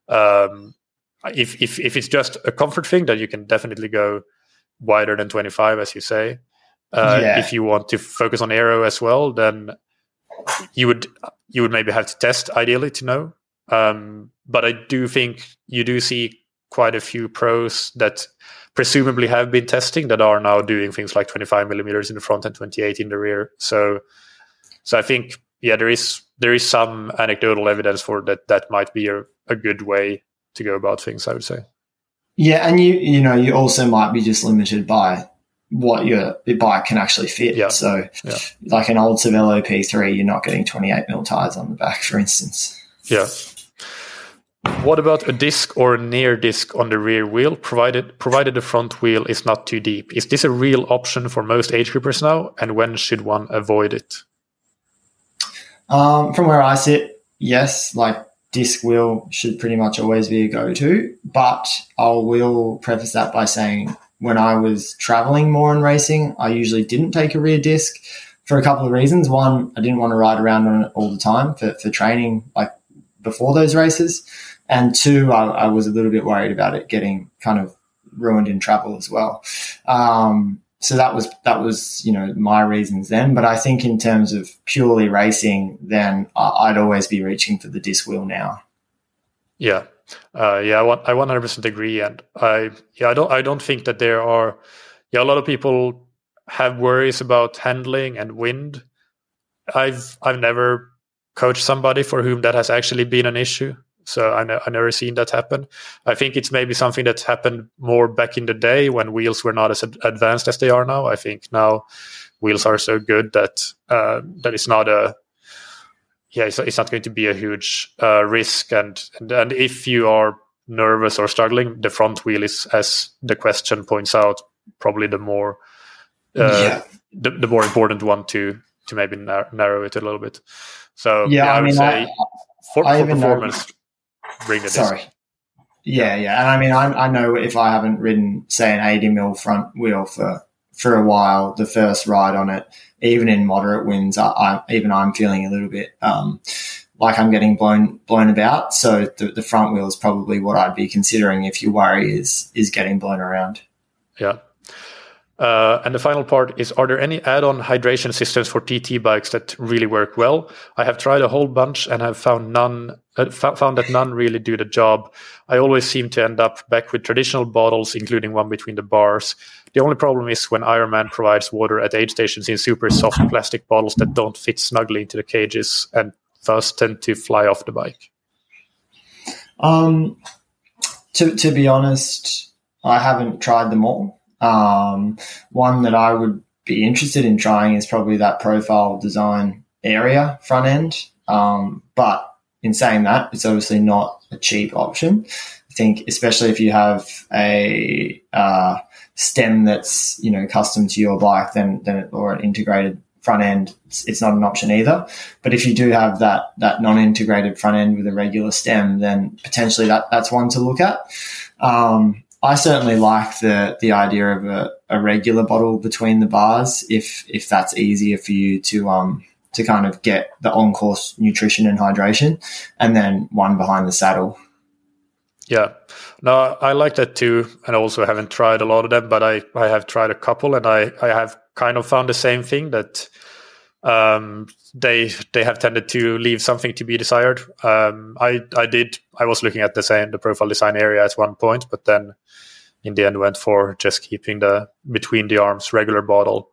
if it's just a comfort thing, then you can definitely go wider than 25, as you say. If you want to focus on aero as well, then you would maybe have to test ideally to know. But I do think you do see quite a few pros that presumably have been testing that are now doing things like 25 millimeters in the front and 28 in the rear. So I think there is some anecdotal evidence for that might be a good way to go about things, I would say. Yeah, and you also might be just limited by what your bike can actually fit. Yeah. So like an old Cervelo P3, you're not getting 28 mil tires on the back, for instance. Yeah. What about a disc or a near disc on the rear wheel, provided the front wheel is not too deep? Is this a real option for most age groupers now, and when should one avoid it? From where I sit, yes, like disc wheel should pretty much always be a go-to, but I will preface that by saying when I was traveling more and racing, I usually didn't take a rear disc for a couple of reasons. One, I didn't want to ride around on it all the time for training, like before those races. And two, I was a little bit worried about it getting kind of ruined in travel as well. So that was my reasons then. But I think in terms of purely racing, then I'd always be reaching for the disc wheel now. Yeah. I 100% agree. And I don't think that there are, a lot of people have worries about handling and wind. I've never coached somebody for whom that has actually been an issue. So I never seen that happen. I think it's maybe something that happened more back in the day when wheels were not as advanced as they are now. I think now wheels are so good that it's not it's not going to be a huge risk. And if you are nervous or struggling, the front wheel is, as the question points out, probably the more the more important one to maybe narrow it a little bit. So I would say for performance. Bring it. Sorry. Yeah. And I mean, I know if I haven't ridden, say, an 80 mil front wheel for a while, the first ride on it, even in moderate winds, I'm feeling a little bit like I'm getting blown about. So the front wheel is probably what I'd be considering if your worry is getting blown around. Yeah. And the final part is, are there any add-on hydration systems for TT bikes that really work well? I have tried a whole bunch and have found that none really do the job. I always seem to end up back with traditional bottles, including one between the bars. The only problem is when Ironman provides water at aid stations in super soft plastic bottles that don't fit snugly into the cages and thus tend to fly off the bike. To be honest, I haven't tried them all. One that I would be interested in trying is probably that Profile Design area front end. But in saying that, it's obviously not a cheap option. I think especially if you have a stem that's custom to your bike, then or an integrated front end, it's not an option either. But if you do have that non-integrated front end with a regular stem, then potentially that's one to look at. I certainly like the idea a regular bottle between the bars if that's easier for you to kind of get the on-course nutrition and hydration, and then one behind the saddle. Yeah, no, I like that too, and I also haven't tried a lot of them, but I have tried a couple, and I have kind of found the same thing, that they have tended to leave something to be desired. I was looking at the profile design area at one point, but then in the end went for just keeping the between the arms regular bottle.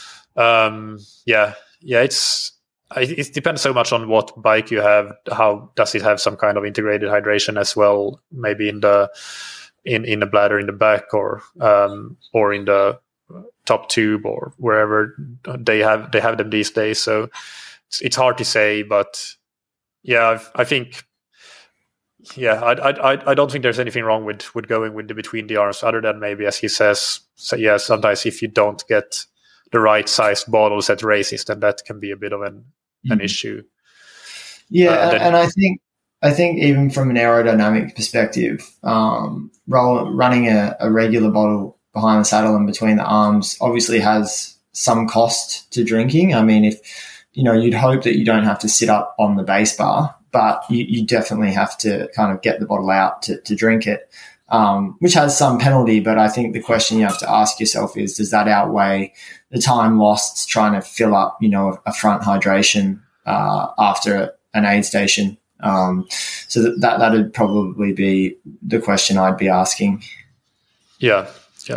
It depends so much on what bike you have. How does it have some kind of integrated hydration as well? Maybe in the bladder in the back, or in the top tube, or wherever they have them these days. So it's hard to say, but yeah, I think. Yeah, I don't think there's anything wrong with going with the between the arms, other than maybe, as he says, sometimes if you don't get the right size bottles at races, then that can be a bit of an issue. Yeah, and I think even from an aerodynamic perspective, running a regular bottle behind the saddle and between the arms obviously has some cost to drinking. I mean, if you'd hope that you don't have to sit up on the base bar, but you definitely have to kind of get the bottle out to drink it, which has some penalty. But I think the question you have to ask yourself is, does that outweigh the time lost trying to fill up, a front hydration after an aid station? So that'd probably be the question I'd be asking. Yeah.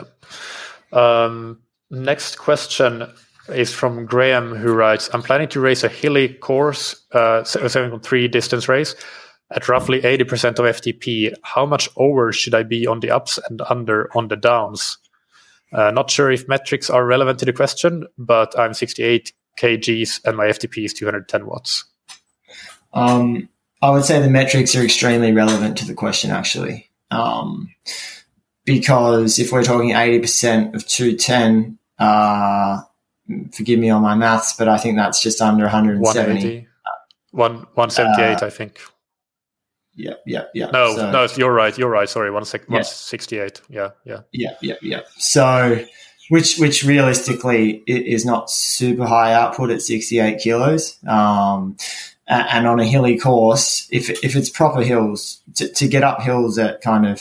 Next question is from Graham, who writes, I'm planning to race a hilly course, 7.3 distance race at roughly 80% of FTP. How much over should I be on the ups and under on the downs? Not sure if metrics are relevant to the question, but I'm 68 kgs and my FTP is 210 watts. I would say the metrics are extremely relevant to the question, actually. Because if we're talking 80% of 210, forgive me on my maths, but I think that's just under 170. 178, I think. Yeah. No, you're right. Sorry, 168. Yeah. So, which realistically is not super high output at 68 kilos. And on a hilly course, if it's proper hills, to get up hills at kind of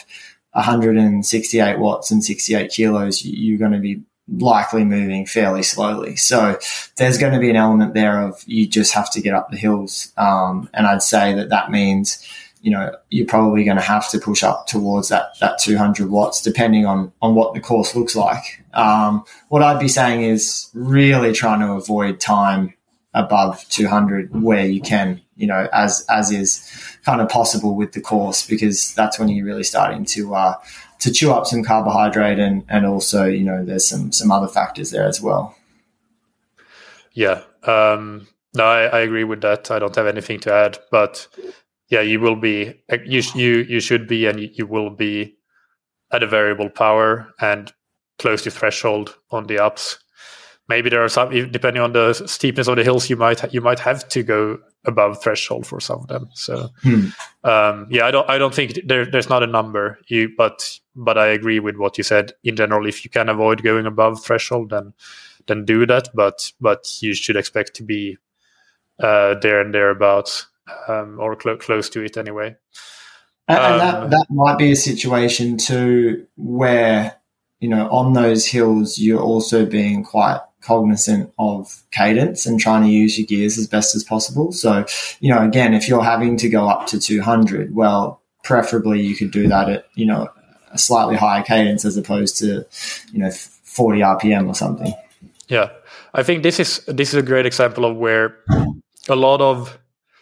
168 watts and 68 kilos, you're going to be likely moving fairly slowly. So there's going to be an element there of you just have to get up the hills. And I'd say that means, you're probably going to have to push up towards that 200 watts, depending on what the course looks like. What I'd be saying is really trying to avoid time above 200 where you can, as is kind of possible with the course, because that's when you're really starting to chew up some carbohydrate and also, there's some other factors there as well. Yeah. No, I agree with that. I don't have anything to add, but yeah, you will be, you should be, and you will be at a variable power and close to threshold on the ups. Maybe there are some, depending on the steepness of the hills, you might have to go above threshold for some of them. So, I don't think there's not a number. But I agree with what you said. In general, if you can avoid going above threshold, then do that. But you should expect to be there and thereabouts, or close to it anyway. And that might be a situation too where, on those hills, you're also being quite cognizant of cadence and trying to use your gears as best as possible. So, again, if you're having to go up to 200, well, preferably you could do that at, a slightly higher cadence as opposed to, 40 RPM or something. Yeah. I think this is a great example of where a lot of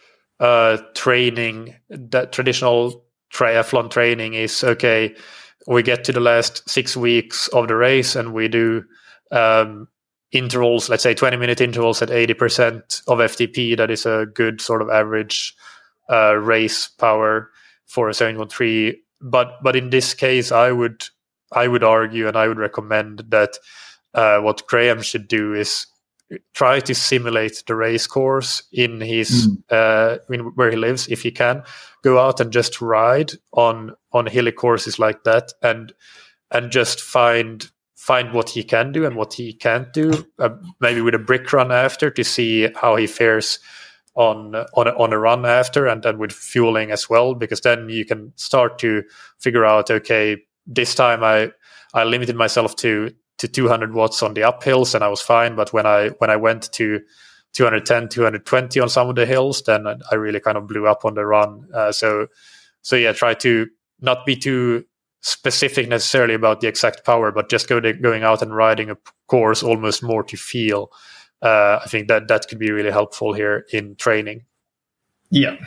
training, that traditional triathlon training is, okay, we get to the last 6 weeks of the race and we do intervals, let's say 20-minute intervals at 80% of FTP. That is a good sort of average race power for a 713. But in this case, I would argue and I would recommend that what Graham should do is try to simulate the race course in his where he lives, if he can. Go out and just ride on hilly courses like that, and just find find what he can do and what he can't do, maybe with a brick run after, to see how he fares on a run after, and then with fueling as well, because then you can start to figure out, okay, this time I limited myself to 200 watts on the uphills and I was fine, but when I went to 210, 220 on some of the hills, then I really kind of blew up on the run. So yeah, try to not be too specific necessarily about the exact power, but just going out and riding a course almost more to feel. I think that could be really helpful here in training. Yeah.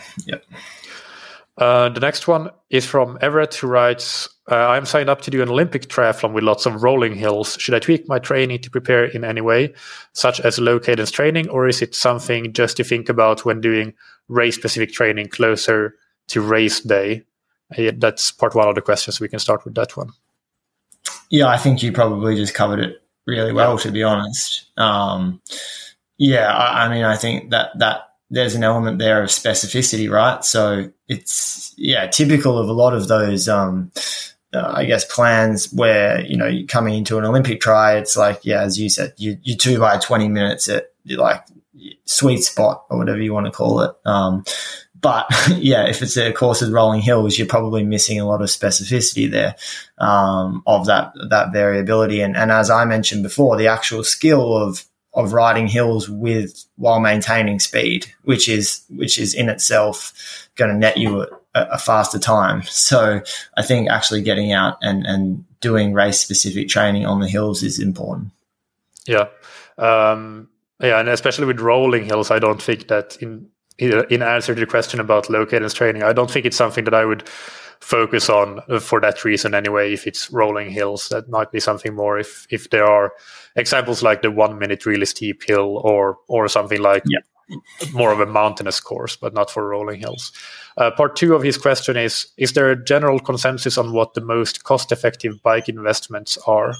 The next one is from Everett, who writes, I'm signed up to do an Olympic triathlon with lots of rolling hills. Should I tweak my training to prepare in any way, such as low cadence training, or is it something just to think about when doing race-specific training closer to race day? That's part one of the questions. We can start with that one. Yeah, I think you probably just covered it really well, to be honest. I mean, I think that there's an element there of specificity, right? So it's, typical of a lot of those, I guess, plans where, you're coming into an Olympic tri, it's like, as you said, you 2 by 20 minutes at like sweet spot or whatever you want to call it. But if it's a course with rolling hills, you're probably missing a lot of specificity there, of that variability. And as I mentioned before, the actual skill of riding hills while maintaining speed, which is in itself going to net you a faster time. So I think actually getting out and doing race specific training on the hills is important. Yeah. And especially with rolling hills, I don't think that in answer to the question about low cadence training, I don't think it's something that I would focus on for that reason anyway. If it's rolling hills, that might be something more if there are examples like the 1 minute really steep hill or something like more of a mountainous course, but not for rolling hills. Part two of his question is there a general consensus on what the most cost-effective bike investments are?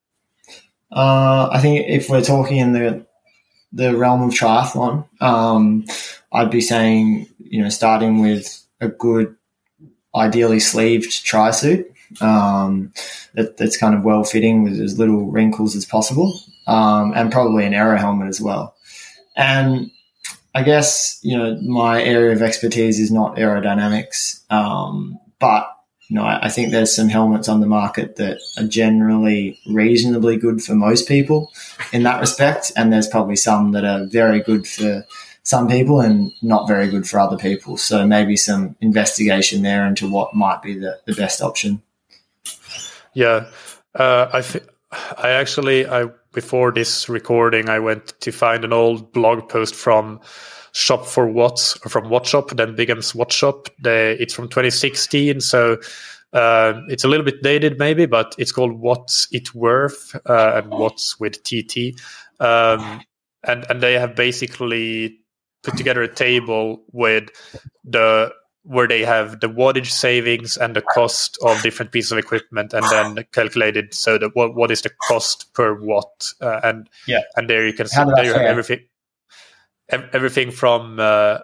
I think if we're talking in the realm of triathlon, I'd be saying, starting with a good, ideally sleeved tri-suit that's kind of well-fitting with as little wrinkles as possible, and probably an aero helmet as well. And I guess, my area of expertise is not aerodynamics, but I think there's some helmets on the market that are generally reasonably good for most people in that respect, and there's probably some that are very good for some people and not very good for other people. So maybe some investigation there into what might be the best option. Yeah, before this recording, I went to find an old blog post from Shop for Watts, or from Wattshop, then Bigham's Wattshop. It's from 2016, so it's a little bit dated maybe, but it's called What's It Worth, and Watts with TT. And they have basically put together a table with where they have the wattage savings and the cost of different pieces of equipment, and then calculated so that what is the cost per watt, and there you can see there you have everything from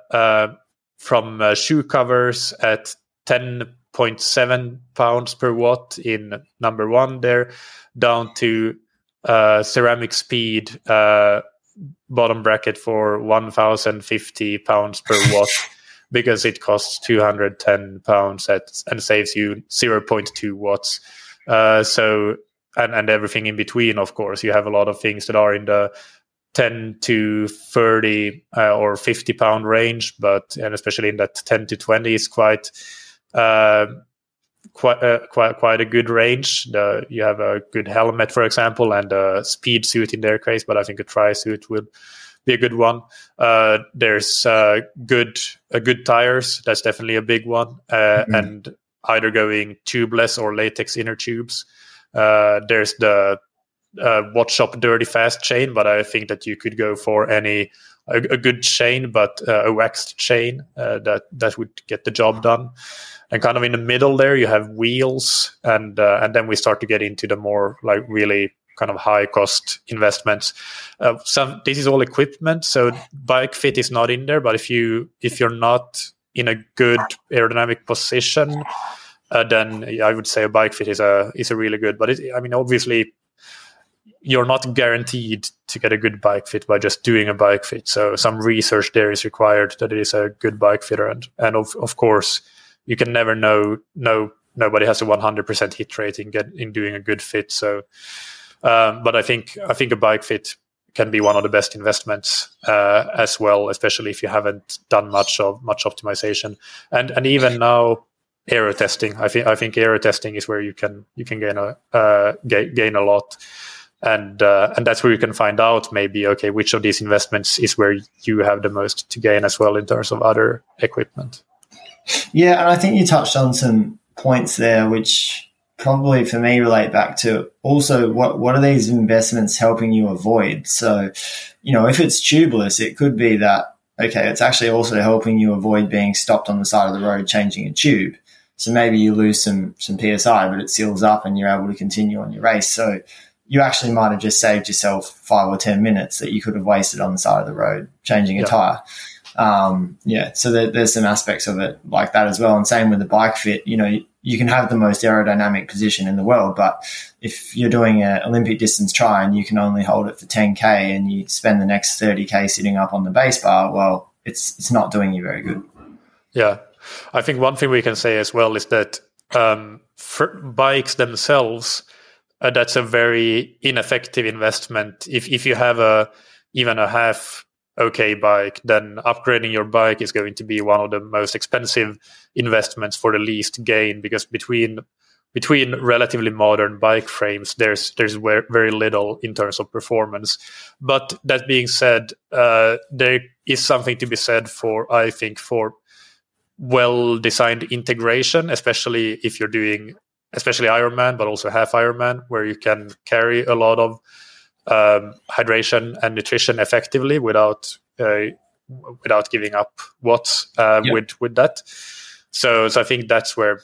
shoe covers at 10.7 pounds per watt in number one there, down to ceramic speed bottom bracket for 1,050 pounds per watt, because it costs 210 pounds and saves you 0.2 watts. So everything in between, of course, you have a lot of things that are in the 10 to 30 or 50 pound range, and especially in that 10 to 20 is quite a good range. You have a good helmet, for example, and a speed suit in their case, but I think a tri-suit would be a good one. There's good tires. That's definitely a big one, and either going tubeless or latex inner tubes. There's the Wattshop Dirty Fast chain, but I think that you could go for a good chain, but a waxed chain that would get the job done. And kind of in the middle there, you have wheels, and then we start to get into the more like really kind of high cost investments. This is all equipment, so bike fit is not in there. But if you're not in a good aerodynamic position, then I would say a bike fit is a really good. But obviously, you're not guaranteed to get a good bike fit by just doing a bike fit. So some research there is required that it is a good bike fitter. And of course, you can never know. Nobody has a 100% hit rate in doing a good fit. So, but I think a bike fit can be one of the best investments as well, especially if you haven't done much optimization. And even now, aero testing. I think aero testing is where you can gain a lot. And that's where you can find out maybe, okay, which of these investments is where you have the most to gain as well in terms of other equipment. Yeah, and I think you touched on some points there, which probably for me relate back to also what are these investments helping you avoid? So, if it's tubeless, it could be that, okay, it's actually also helping you avoid being stopped on the side of the road changing a tube. So maybe you lose some PSI, but it seals up and you're able to continue on your race. So you actually might have just saved yourself 5 or 10 minutes that you could have wasted on the side of the road changing a tire. So there's some aspects of it like that as well. And same with the bike fit, you can have the most aerodynamic position in the world, but if you're doing an Olympic distance try and you can only hold it for 10K and you spend the next 30K sitting up on the base bar, well, it's not doing you very good. Yeah. I think one thing we can say as well is that for bikes themselves, that's a very ineffective investment. If you have even a half okay bike, then upgrading your bike is going to be one of the most expensive investments for the least gain, because between relatively modern bike frames, there's very little in terms of performance. But that being said, there is something to be said for well-designed integration, especially if you're doing Ironman, but also half Ironman, where you can carry a lot of hydration and nutrition effectively without giving up watts with that. So I think that's where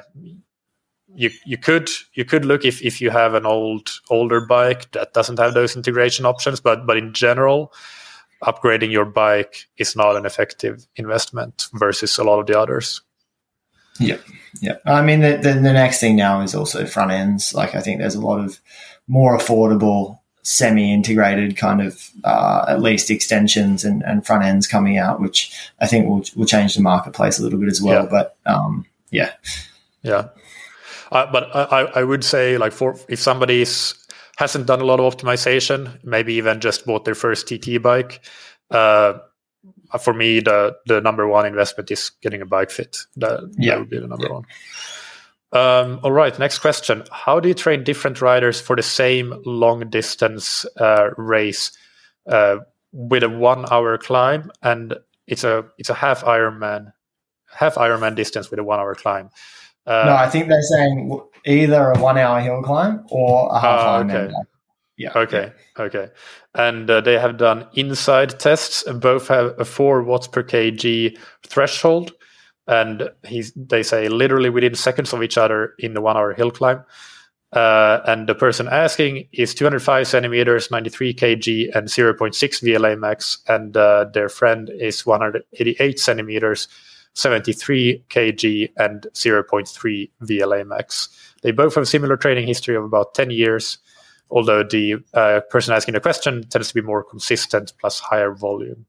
you could look if you have an older bike that doesn't have those integration options, but in general, upgrading your bike is not an effective investment versus a lot of the others. Yeah. I mean, the next thing now is also front ends. Like, I think there's a lot of more affordable, semi-integrated kind of at least extensions and front ends coming out, which I think will change the marketplace a little bit as well. Yeah. But but I would say, like, if somebody hasn't done a lot of optimization, maybe even just bought their first TT bike, for me, the number one investment is getting a bike fit. That would be the number one. All right, next question. How do you train different riders for the same long distance race with a 1 hour climb? And it's a half Ironman distance with a 1 hour climb. No, I think they're saying either a 1 hour hill climb or a half Ironman. Yeah. Okay. And they have done inside tests, and both have a 4 watts per kg threshold. And they say literally within seconds of each other in the 1 hour hill climb. And the person asking is 205 centimeters, 93 kg, and 0.6 VLA max. And their friend is 188 centimeters, 73 kg, and 0.3 VLA max. They both have a similar training history of about 10 years, although the person asking the question tends to be more consistent plus higher volume.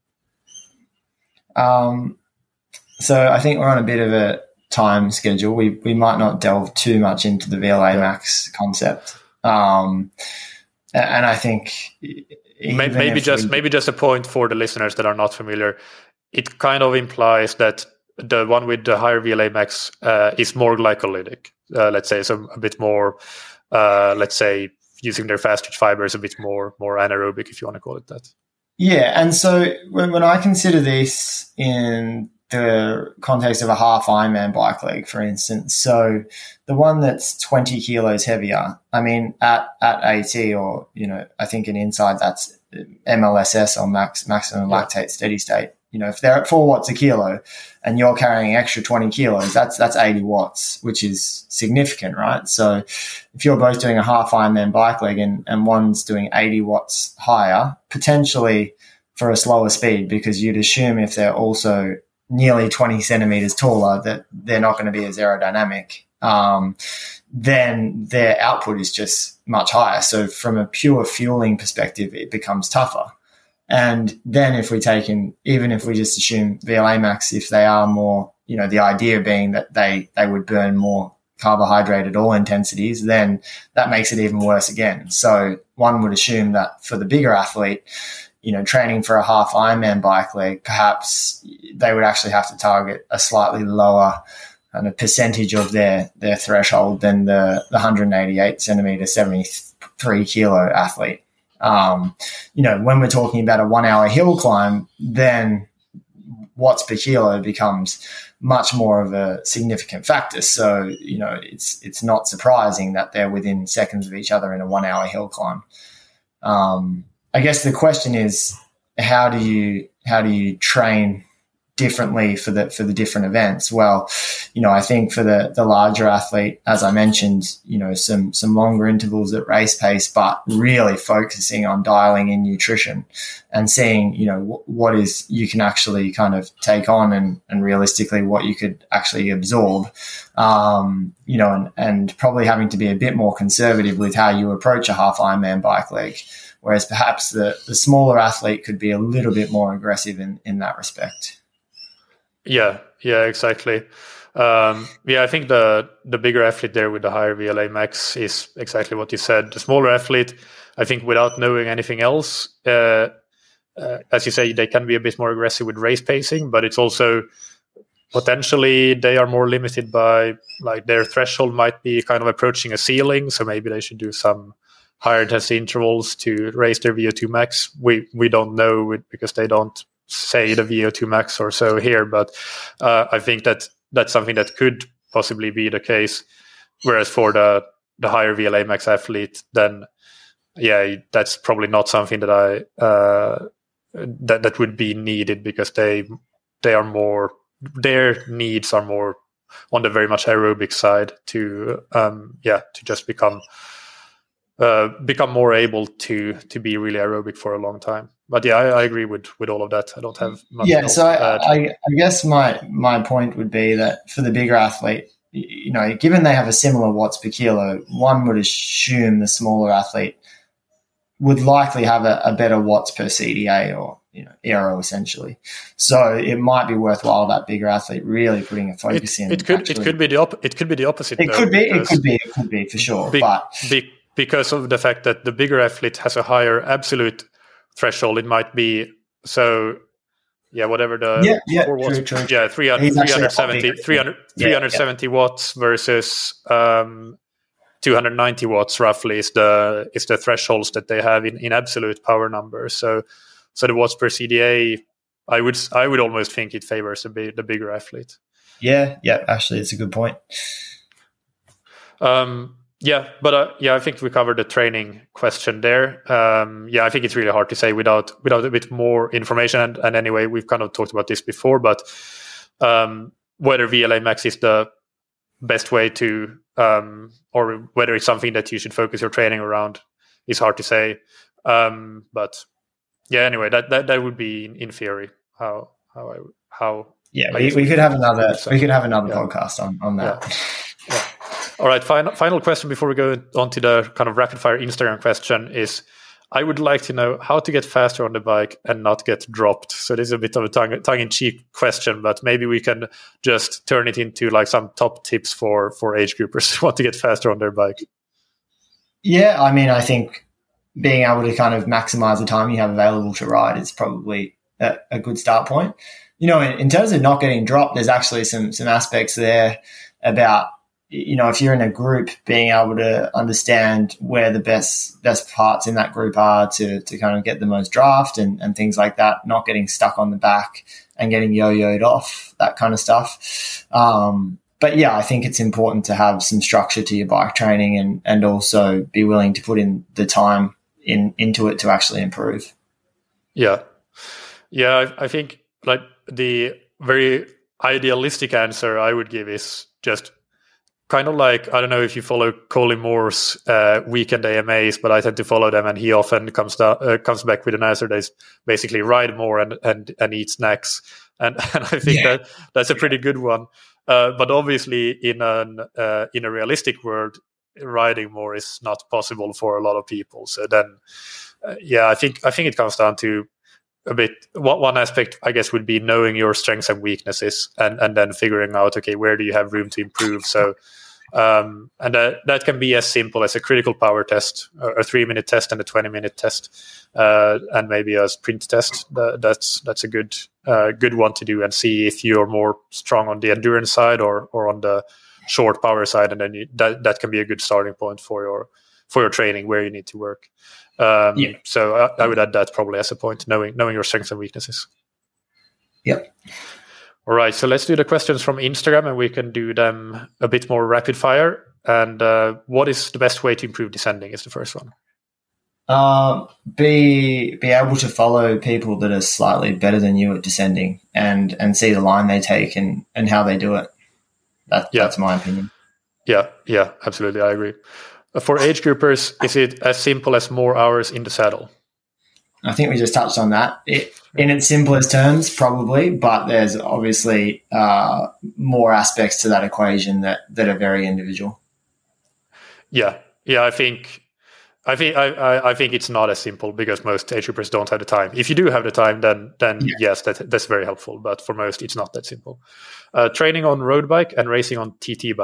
So I think we're on a bit of a time schedule. We might not delve too much into the VLA max concept. And I think maybe just a point for the listeners that are not familiar. It kind of implies that the one with the higher VLA max is more glycolytic. Let's say, so a bit more, using their fast twitch fibers a bit more anaerobic, if you want to call it that. Yeah, and so when I consider this in the context of a half Ironman bike leg, for instance, so the one that's 20 kilos heavier, I mean, at AT, or, I think an inside, that's MLSS, or maximum lactate steady state. If they're at 4 watts a kilo and you're carrying extra 20 kilos, that's 80 watts, which is significant, right? So if you're both doing a half Ironman bike leg and one's doing 80 watts higher, potentially for a slower speed, because you'd assume if they're also nearly 20 centimeters taller that they're not going to be as aerodynamic. then their output is just much higher. So from a pure fueling perspective, it becomes tougher. And then even if we just assume VLA max, if they are more, the idea being that they would burn more carbohydrate at all intensities, then that makes it even worse again. So one would assume that for the bigger athlete, training for a half Ironman bike leg, perhaps they would actually have to target a slightly lower kind of percentage of their threshold than the 188 centimeter, 73 kilo athlete. When we're talking about a 1 hour hill climb, then watts per kilo becomes much more of a significant factor. So, it's not surprising that they're within seconds of each other in a 1 hour hill climb. I guess the question is, how do you train differently for the different events? Well, I think for the larger athlete, as I mentioned, some longer intervals at race pace, but really focusing on dialing in nutrition and seeing, what is you can actually kind of take on and realistically what you could actually absorb, and probably having to be a bit more conservative with how you approach a half Ironman bike leg. Whereas perhaps the smaller athlete could be a little bit more aggressive in that respect. Yeah, exactly. I think the bigger athlete there with the higher VLA max is exactly what you said. The smaller athlete, I think without knowing anything else, as you say, they can be a bit more aggressive with race pacing, but it's also potentially they are more limited by, like, their threshold might be kind of approaching a ceiling, so maybe they should do some higher intensity intervals to raise their VO2 max. We don't know because they don't say the VO2 max or so here, but I think that's something that could possibly be the case. Whereas for the higher VLA max athlete, then that's probably not something that I that would be needed, because they are more, their needs are more on the very much aerobic side to just become more able to be really aerobic for a long time. But I agree with all of that. I don't have much else so to add. I guess my point would be that for the bigger athlete, given they have a similar watts per kilo, one would assume the smaller athlete would likely have a better watts per CDA or aero essentially. So it might be worthwhile that bigger athlete really putting a focus in. It could be the opposite. It could be for sure. Because of the fact that the bigger athlete has a higher absolute threshold, it might be so. Yeah, whatever the 370 watts versus 290 watts roughly is the thresholds that they have in absolute power numbers. So the watts per CDA, I would almost think it favors the bigger athlete. Yeah, actually, it's a good point. I think we covered the training question there. I think it's really hard to say without a bit more information. And anyway, we've kind of talked about this before, but whether VLA max is the best way to, or whether it's something that you should focus your training around, is hard to say. Anyway, that would be in theory how. We could have another podcast on that. Yeah. All right, final question before we go on to the kind of rapid fire Instagram question is, I would like to know how to get faster on the bike and not get dropped. So this is a bit of a tongue-in-cheek question, but maybe we can just turn it into like some top tips for age groupers who want to get faster on their bike. Yeah, I mean, I think being able to kind of maximize the time you have available to ride is probably a good start point. In terms of not getting dropped, there's actually some aspects there about, if you're in a group, being able to understand where the best parts in that group are to kind of get the most draft and things like that, not getting stuck on the back and getting yo-yoed off, that kind of stuff. I think it's important to have some structure to your bike training and also be willing to put in the time into it to actually improve. Yeah, I think like the very idealistic answer I would give is just kind of like, I don't know if you follow Colin Moore's weekend AMAs, but I tend to follow them, and he often comes back with an answer that is basically ride more and eat snacks. and I think that's a pretty good one. But obviously, in a realistic world, riding more is not possible for a lot of people. So then, I think it comes down to a bit. One aspect, I guess, would be knowing your strengths and weaknesses, and then figuring out, okay, where do you have room to improve? So, and that can be as simple as a critical power test, a 3-minute test, and a 20-minute test, and maybe a sprint test. That's a good one to do, and see if you're more strong on the endurance side or on the short power side, and then that can be a good starting point for your training, where you need to work. So I would add that probably as a point, knowing your strengths and weaknesses. Yep. All right, so let's do the questions from Instagram, and we can do them a bit more rapid fire. And what is the best way to improve descending is the first one. Be able to follow people that are slightly better than you at descending, and see the line they take and how they do it. That's my opinion. Yeah, absolutely, I agree. For age groupers, is it as simple as more hours in the saddle? I think we just touched on that. In its simplest terms, probably, but there's obviously more aspects to that equation that are very individual. Yeah. I think it's not as simple, because most age groupers don't have the time. If you do have the time, then yes, that's very helpful. But for most, it's not that simple. Training on road bike and racing on TT bike? ?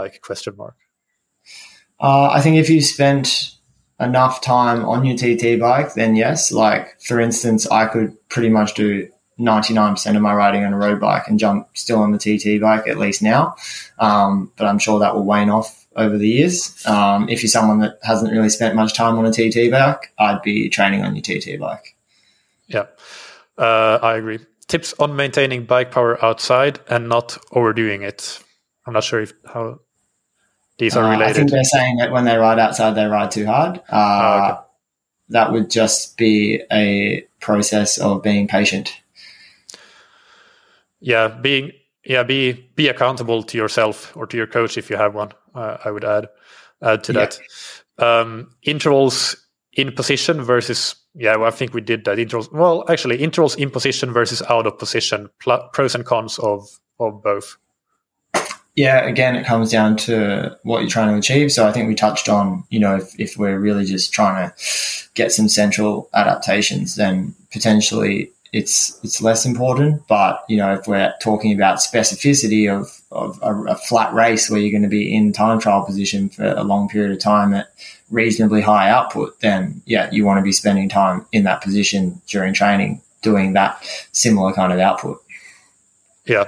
I think if you spent enough time on your TT bike, then yes. Like, for instance, I could pretty much do 99% of my riding on a road bike and jump still on the TT bike, at least now. But I'm sure that will wane off over the years. If you're someone that hasn't really spent much time on a TT bike, I'd be training on your TT bike. Yeah, I agree. Tips on maintaining bike power outside and not overdoing it. I'm not sure how these are related. I think they're saying that when they ride outside, they ride too hard. Okay. That would just be a process of being patient. Yeah, be accountable to yourself or to your coach if you have one. I would add to that. Intervals in position versus I think we did that. Intervals in position versus out of position. Pros and cons of both. Yeah, again, it comes down to what you're trying to achieve. So I think we touched on, if we're really just trying to get some central adaptations, then potentially it's less important. But, if we're talking about specificity of a flat race where you're going to be in time trial position for a long period of time at reasonably high output, then, you want to be spending time in that position during training, doing that similar kind of output. Yeah.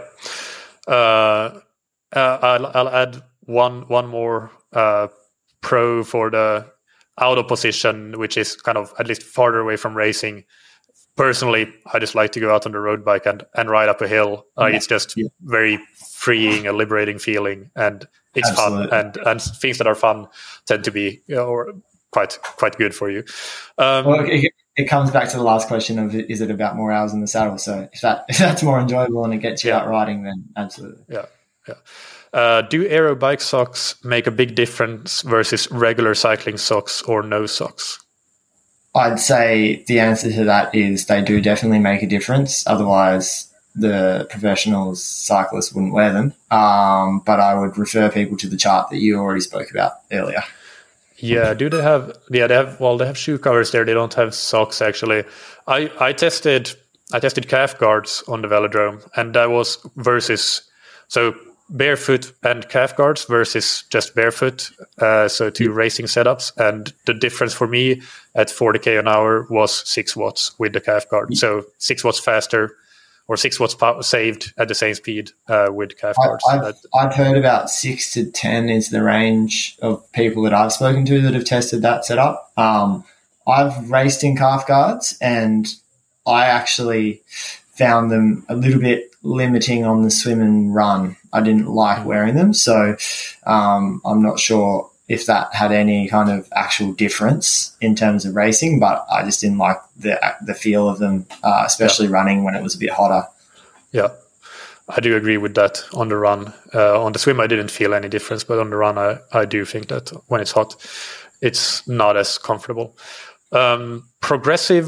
I'll add one more pro for the out of position, which is kind of at least farther away from racing. Personally, I just like to go out on the road bike and ride up a hill. It's just very freeing, a liberating feeling, and it's Absolutely. Fun. And things that are fun tend to be quite good for you. It comes back to the last question of, is it about more hours in the saddle? So if that's more enjoyable and it gets you out riding, then absolutely. Yeah. Do aero bike socks make a big difference versus regular cycling socks or no socks? I'd say the answer to that is they do definitely make a difference. Otherwise, the professional cyclists wouldn't wear them. But I would refer people to the chart that you already spoke about earlier. Yeah, do they have? Yeah, they have shoe covers there. They don't have socks actually. I tested calf guards on the velodrome, and that was versus barefoot and calf guards versus just barefoot. So two racing setups, and the difference for me at 40k an hour was 6 watts with the calf guard. So 6 watts faster, or 6 watts saved at the same speed with calf guards. I've heard about 6 to 10 is the range of people that I've spoken to that have tested that setup. I've raced in calf guards, and I actually found them a little bit limiting on the swim and run. I didn't like wearing them, so I'm not sure if that had any kind of actual difference in terms of racing, but I just didn't like the feel of them, especially running when it was a bit hotter. Yeah, I do agree with that on the run. On the swim, I didn't feel any difference, but on the run, I do think that when it's hot, it's not as comfortable. Progressive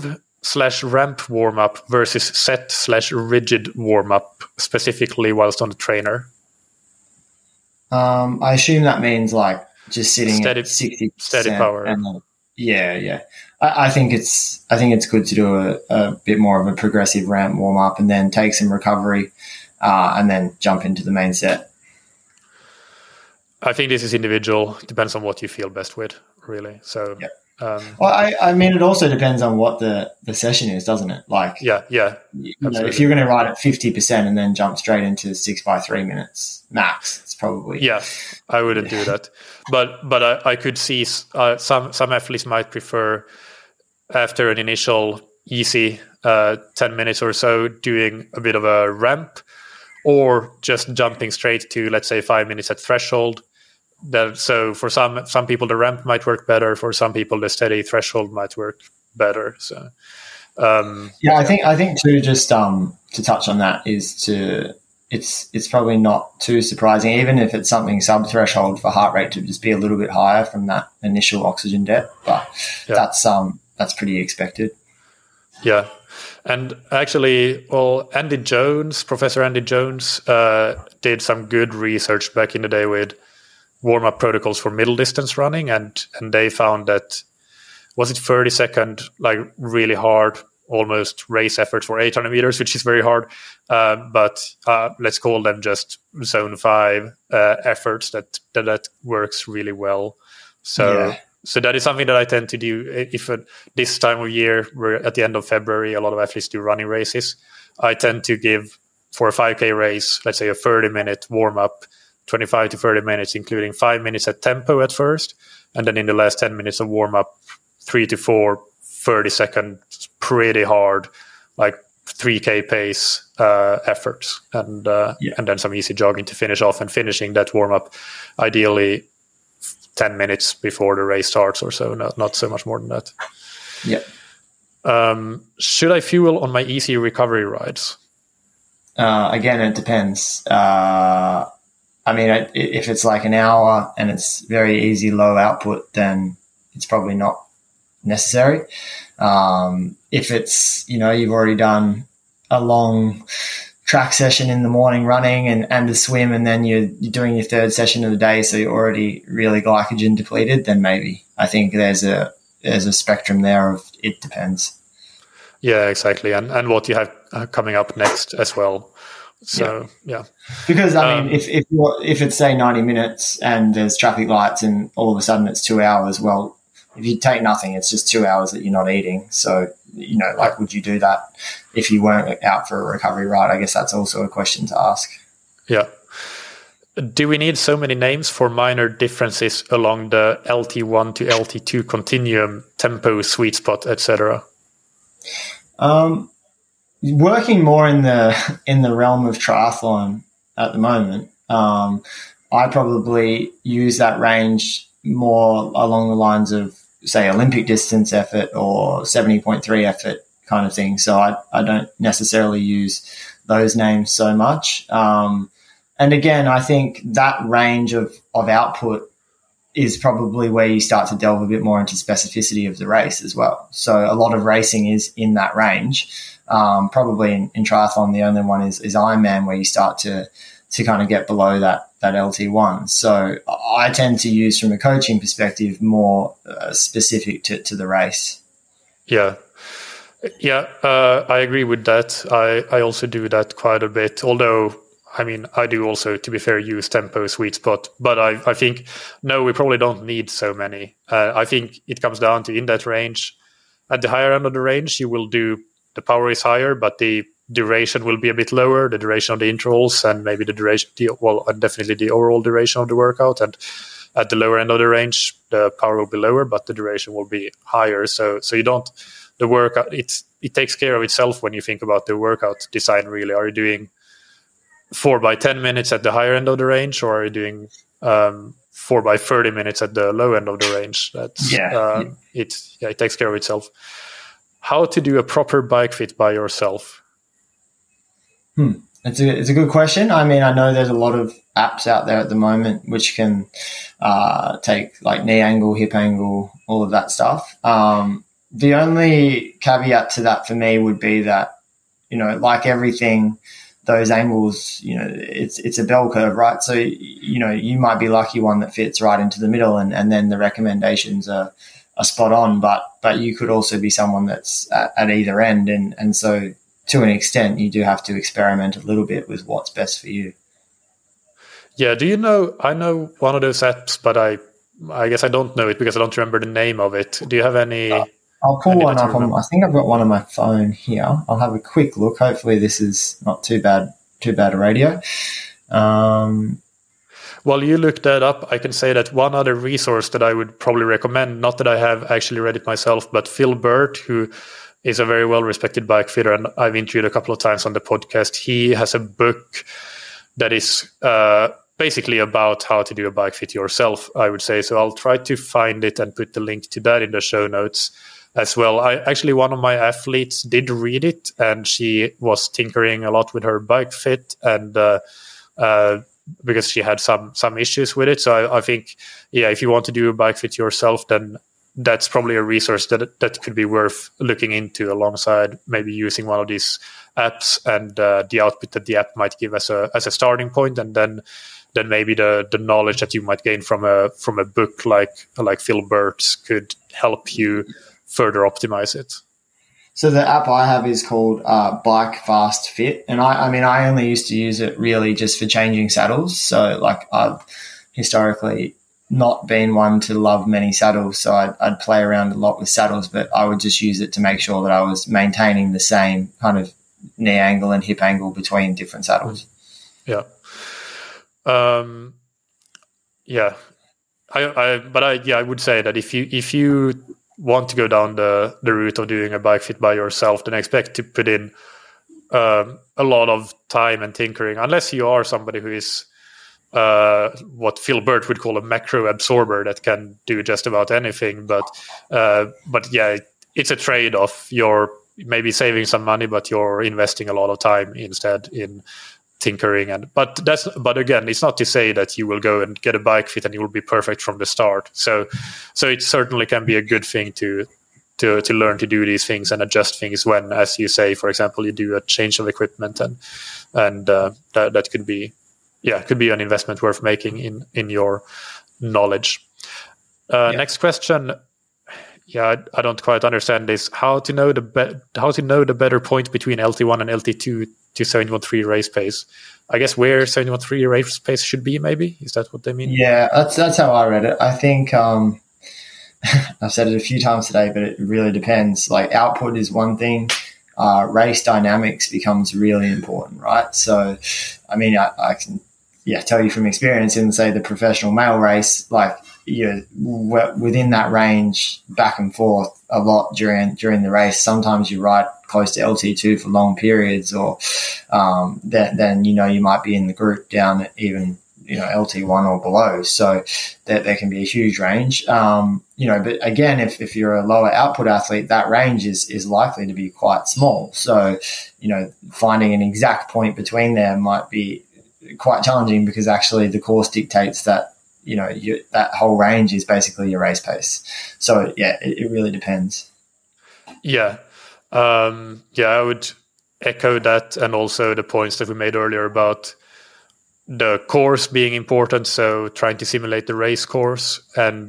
ramp warm up versus set/rigid warm up, specifically whilst on the trainer? I assume that means like just sitting Steady, at 60% steady power. And then, yeah. I think it's good to do a bit more of a progressive ramp warm up and then take some recovery, and then jump into the main set. I think this is individual. Depends on what you feel best with, really. So, yeah. Well, I mean, it also depends on what the session is, doesn't it? Like, yeah. You know, if you're going to ride at 50% and then jump straight into 6x3 minutes max, it's probably I wouldn't do that. But I could see some athletes might prefer after an initial easy 10 minutes or so doing a bit of a ramp, or just jumping straight to, let's say, 5 minutes at threshold. So for some people, the ramp might work better. For some people, the steady threshold might work better. So I think too, just to touch on that, it's probably not too surprising, even if it's something sub threshold, for heart rate to just be a little bit higher from that initial oxygen depth. But that's pretty expected. Yeah. And actually, Professor Andy Jones did some good research back in the day with warm-up protocols for middle distance running, and they found that, was it 30-second, like really hard, almost race efforts for 800 meters, which is very hard, but let's call them just zone 5 efforts that works really well. So that is something that I tend to do. If this time of year, we're at the end of February, a lot of athletes do running races. I tend to give, for a 5K race, let's say a 30-minute warm-up, 25 to 30 minutes, including 5 minutes at tempo at first, and then in the last 10 minutes of warm-up, 3 to 4 30-second, pretty hard, like 3K pace efforts, and then some easy jogging to finish off, and finishing that warm-up ideally 10 minutes before the race starts or so, not so much more than that. Yeah. Should I fuel on my easy recovery rides? Again, it depends. I mean, if it's like an hour and it's very easy, low output, then it's probably not necessary. If it's, you've already done a long track session in the morning running and a swim, and then you're doing your third session of the day, so you're already really glycogen depleted, then maybe. I think there's a spectrum there of it depends. Yeah, exactly. And what you have coming up next as well. So, yeah. Because, I mean, if it's, say, 90 minutes and there's traffic lights and all of a sudden it's 2 hours, well, if you take nothing, it's just 2 hours that you're not eating. So, would you do that if you weren't out for a recovery ride? I guess that's also a question to ask. Yeah. Do we need so many names for minor differences along the LT1 to LT2 continuum, tempo, sweet spot, etc.? Working more in the realm of triathlon at the moment, I probably use that range more along the lines of, say, Olympic distance effort or 70.3 effort kind of thing. So I don't necessarily use those names so much. And again, I think that range of output is probably where you start to delve a bit more into specificity of the race as well. So a lot of racing is in that range. Probably in triathlon, the only one is Ironman, where you start to kind of get below that LT1. So I tend to use, from a coaching perspective, more specific to the race. Yeah. I agree with that. I also do that quite a bit, although, I mean, I do also, to be fair, use tempo, sweet spot, but I think, no, we probably don't need so many. I think it comes down to, in that range, at the higher end of the range, the power is higher, but the duration will be a bit lower, the duration of the intervals, and maybe definitely the overall duration of the workout. And at the lower end of the range, the power will be lower, but the duration will be higher. So the workout, it takes care of itself when you think about the workout design, really. Are you doing 4 by 10 minutes at the higher end of the range, or are you doing 4 by 30 minutes at the low end of the range? It takes care of itself. How to do a proper bike fit by yourself? It's a good question. I mean, I know there's a lot of apps out there at the moment which can take like knee angle, hip angle, all of that stuff. the only caveat to that for me would be that, like everything, those angles, it's a bell curve, right? So, you might be lucky one that fits right into the middle, and then the recommendations are spot on, but you could also be someone that's at either end. And so to an extent, you do have to experiment a little bit with what's best for you. Yeah. Do you know, I know one of those apps, but I guess I don't know it because I don't remember the name of it. Do you have any? I'll pull one up. I think I've got one on my phone here. I'll have a quick look. Hopefully this is not too bad a radio. While you look that up, I can say that one other resource that I would probably recommend, not that I have actually read it myself, but Phil Burt, who is a very well-respected bike fitter, and I've interviewed a couple of times on the podcast. He has a book that is basically about how to do a bike fit yourself, I would say. So I'll try to find it and put the link to that in the show notes as well. One of my athletes did read it, and she was tinkering a lot with her bike fit, and because she had some issues with it. So I think, if you want to do a bike fit yourself, then that's probably a resource that could be worth looking into alongside maybe using one of these apps, and the output that the app might give as a starting point, and then maybe the knowledge that you might gain from a book like Phil Burt's could help you further optimize it. So the app I have is called Bike Fast Fit, and I only used to use it really just for changing saddles. So I've historically not been one to love many saddles, so I'd play around a lot with saddles, but I would just use it to make sure that I was maintaining the same kind of knee angle and hip angle between different saddles. Yeah. I would say that if you want to go down the route of doing a bike fit by yourself, then expect to put in a lot of time and tinkering, unless you are somebody who is what Phil Burt would call a macro absorber that can do just about anything. But it's a trade-off. You're maybe saving some money, but you're investing a lot of time instead in tinkering. But again, it's not to say that you will go and get a bike fit and you will be perfect from the start. So it certainly can be a good thing to learn to do these things and adjust things when, as you say, for example, you do a change of equipment, and that could be an investment worth making in your knowledge. Next question. I don't quite understand this. How to know the better point between LT1 and LT2 to 71.3 race pace? I guess where 71.3 race pace should be, maybe? Is that what they mean? Yeah, that's how I read it. I think I've said it a few times today, but it really depends. Like, output is one thing. Race dynamics becomes really important, right? So, I mean, I can tell you from experience in, say, the professional male race, like, within that range, back and forth a lot during the race. Sometimes you ride close to LT2 for long periods, or then you might be in the group down at even LT1 or below. So there can be a huge range. But again, if you're a lower output athlete, that range is likely to be quite small. So finding an exact point between there might be quite challenging, because actually the course dictates that that whole range is basically your race pace. So it really depends. I would echo that, and also the points that we made earlier about the course being important. So trying to simulate the race course, and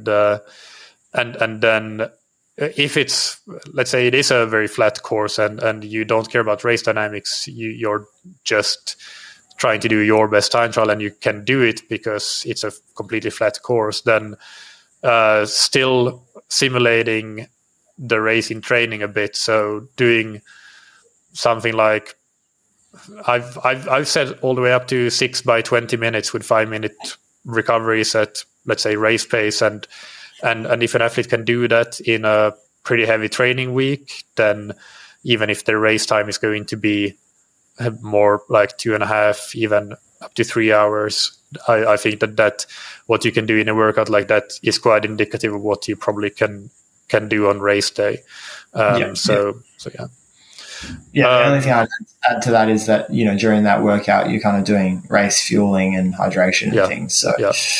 then if it's, let's say it is a very flat course and you don't care about race dynamics, you're just trying to do your best time trial, and you can do it because it's a completely flat course, then still simulating the race in training a bit. So doing something like I've said all the way up to 6 by 20 minutes with 5-minute recoveries at, let's say, race pace, and if an athlete can do that in a pretty heavy training week, then even if their race time is going to be more like 2.5, even up to 3 hours, I think that what you can do in a workout like that is quite indicative of what you probably can do on race day. The only thing I'd add to that is that during that workout you're kind of doing race fueling and hydration and things. So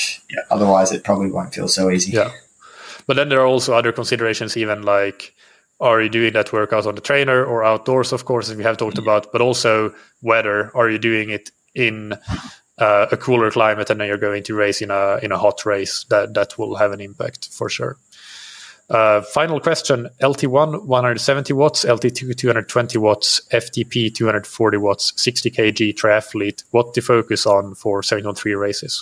otherwise it probably won't feel so easy. But then there are also other considerations, even like are you doing that workout on the trainer or outdoors, of course, as we have talked about, but also weather. Are you doing it in a cooler climate and then you're going to race in a hot race? That will have an impact for sure. Final question, LT1 170 watts, LT2 220 watts, FTP 240 watts, 60 kg triathlete. What to focus on for 713 races?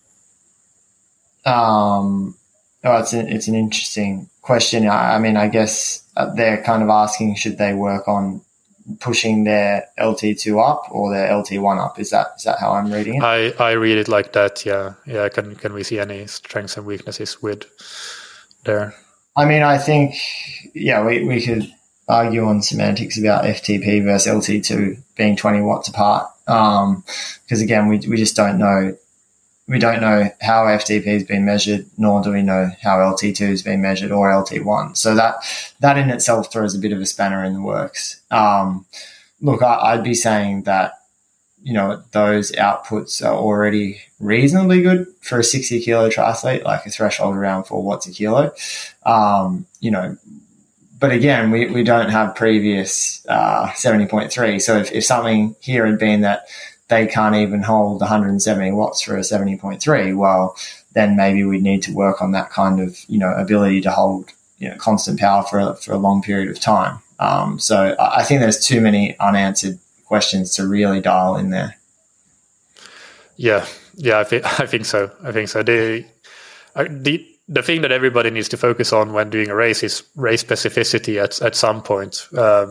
It's an interesting question. I mean, I guess they're kind of asking, should they work on pushing their LT2 up or their LT1 up? Is that how I'm reading it? I read it like that. Yeah. Can we see any strengths and weaknesses with there? I mean, I think we could argue on semantics about FTP versus LT2 being 20 watts apart. Because again, we just don't know. We don't know how FTP has been measured, nor do we know how LT2 has been measured or LT1. So that in itself throws a bit of a spanner in the works. Look, I'd be saying that, those outputs are already reasonably good for a 60 kilo triathlete, like a threshold around 4 watts a kilo. But again, we don't have previous 70.3. So if something here had been that they can't even hold 170 watts for a 70.3, well, then maybe we need to work on that kind of, ability to hold, constant power for a long period of time. So I think there's too many unanswered questions to really dial in there. Yeah, I think so. The thing that everybody needs to focus on when doing a race is race specificity at some point.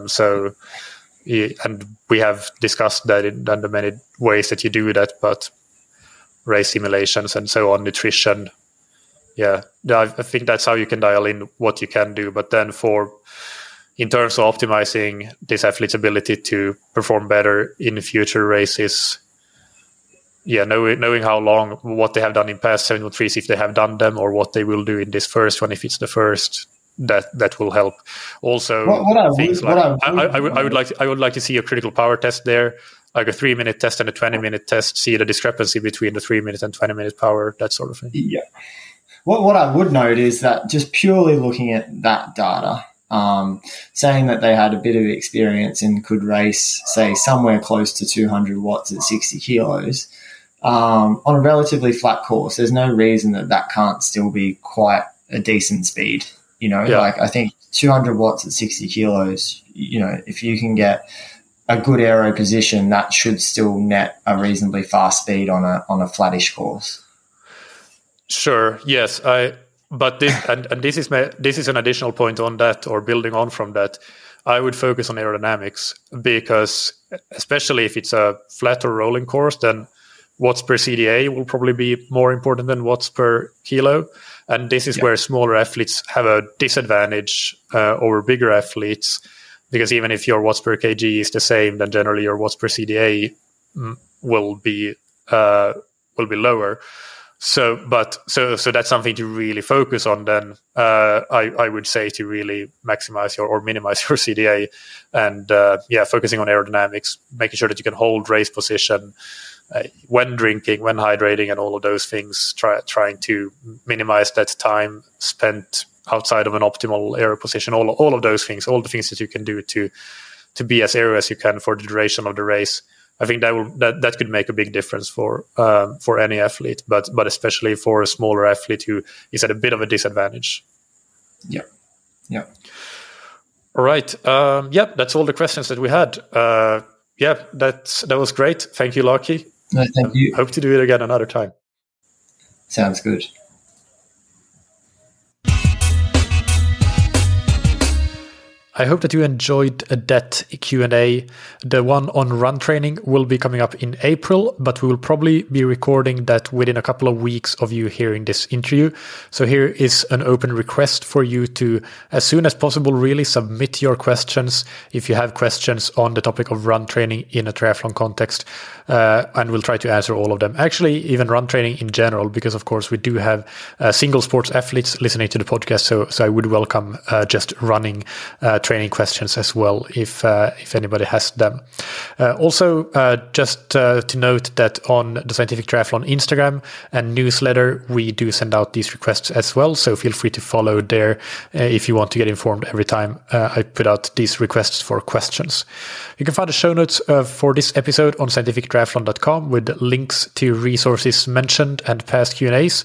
And we have discussed that in the many ways that you do that, but race simulations and so on, nutrition. Yeah, I think that's how you can dial in what you can do. But then in terms of optimizing this athlete's ability to perform better in future races, knowing how long, what they have done in past 713s, if they have done them, or what they will do in this first one, if it's the first, that will help. Also, I would like to see a critical power test there, like a 3-minute test and a 20-minute test. See the discrepancy between the 3-minute and 20-minute power, that sort of thing. Yeah. What I would note is that just purely looking at that data, saying that they had a bit of experience and could race, say, somewhere close to 200 watts at 60 kilos on a relatively flat course, there's no reason that can't still be quite a decent speed. Like I think 200 watts at 60 kilos, if you can get a good aero position, that should still net a reasonably fast speed on a flattish course. Sure. Yes. But this is an additional point on that, or building on from that. I would focus on aerodynamics, because especially if it's a flat or rolling course, then watts per CDA will probably be more important than watts per kilo. And this is where smaller athletes have a disadvantage over bigger athletes, because even if your watts per kg is the same, then generally your watts per CDA will be lower. So that's something to really focus on. Then I would say to really maximize or minimize your CDA, and focusing on aerodynamics, making sure that you can hold race position. When drinking, when hydrating, and all of those things, trying to minimize that time spent outside of an optimal aero position, all of those things, all the things that you can do to be as aero as you can for the duration of the race. I think that could make a big difference for any athlete, but especially for a smaller athlete who is at a bit of a disadvantage. Yeah. All right. That's all the questions that we had. That was great. Thank you, Laki. No, thank you. Hope to do it again another time. Sounds good. I hope that you enjoyed that Q&A. The one on run training will be coming up in April, but we will probably be recording that within a couple of weeks of you hearing this interview. So here is an open request for you to, as soon as possible, really submit your questions if you have questions on the topic of run training in a triathlon context, and we'll try to answer all of them. Actually, even run training in general, because of course we do have single sports athletes listening to the podcast, so I would welcome just running training questions as well if anybody has them. Also, just to note that on the Scientific Triathlon Instagram and newsletter, we do send out these requests as well. So feel free to follow there if you want to get informed every time I put out these requests for questions. You can find the show notes for this episode on scientifictriathlon.com with links to resources mentioned and past Q&As.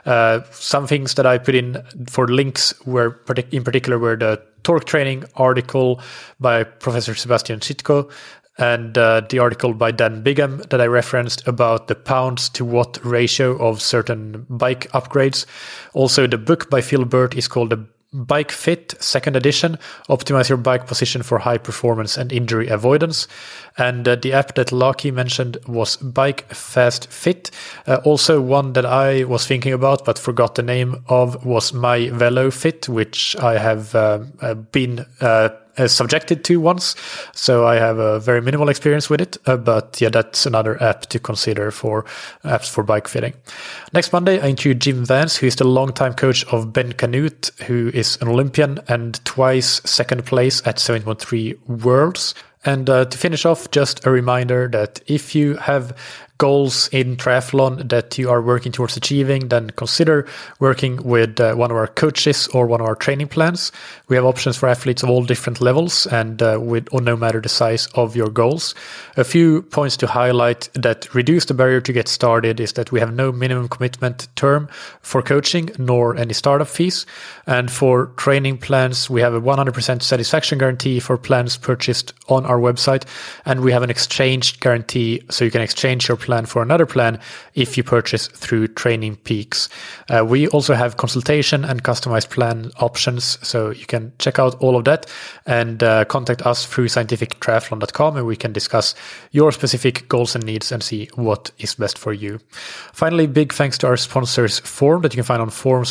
Some things that I put in for links were in particular were the torque training article by Professor Sebastian Sitko and the article by Dan Bigham that I referenced about the pounds to watt ratio of certain bike upgrades. Also, the book by Phil Burt is called The Bike Fit, 2nd edition, Optimize Your Bike Position for High Performance and Injury Avoidance. And the app that Laki mentioned was Bike Fast Fit. Also one that I was thinking about but forgot the name of was My Velo Fit, which I have been subjected to once. So I have a very minimal experience with it. But yeah, that's another app to consider for apps for bike fitting. Next Monday, I interviewed Jim Vance, who is the longtime coach of Ben Canute, who is an Olympian and twice second place at 7.3 Worlds. And to finish off, just a reminder that if you have goals in triathlon that you are working towards achieving, then consider working with one of our coaches or one of our training plans. We have options for athletes of all different levels and no matter the size of your goals. A few points to highlight that reduce the barrier to get started is that we have no minimum commitment term for coaching nor any startup fees. And for training plans, we have a 100% satisfaction guarantee for plans purchased on our website. And we have an exchange guarantee, so you can exchange your plan for another plan if you purchase through Training Peaks. We also have consultation and customized plan options, so you can check out all of that and contact us through scientifictriathlon.com, and we can discuss your specific goals and needs and see what is best for you. Finally, big thanks to our sponsors Form that you can find on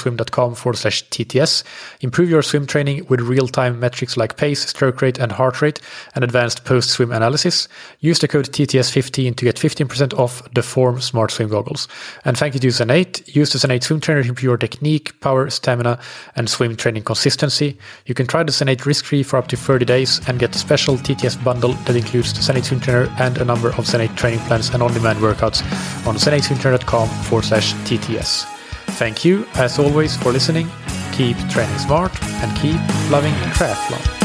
formswim.com/TTS. Improve your swim training with real-time metrics like pace, stroke rate, and heart rate, and advanced post-swim analysis. Use the code TTS15 to get 15% off the Form Smart Swim goggles. And thank you to Zen8. Use the Zen8 swim trainer to improve your technique, power, stamina, and swim training consistency. You can try the Zen8 risk-free for up to 30 days and get a special TTS bundle that includes the Zen8 swim trainer and a number of Zen8 training plans and on-demand workouts on zen8swimtrainer.com/TTS. Thank you, as always, for listening. Keep training smart and keep loving triathlon.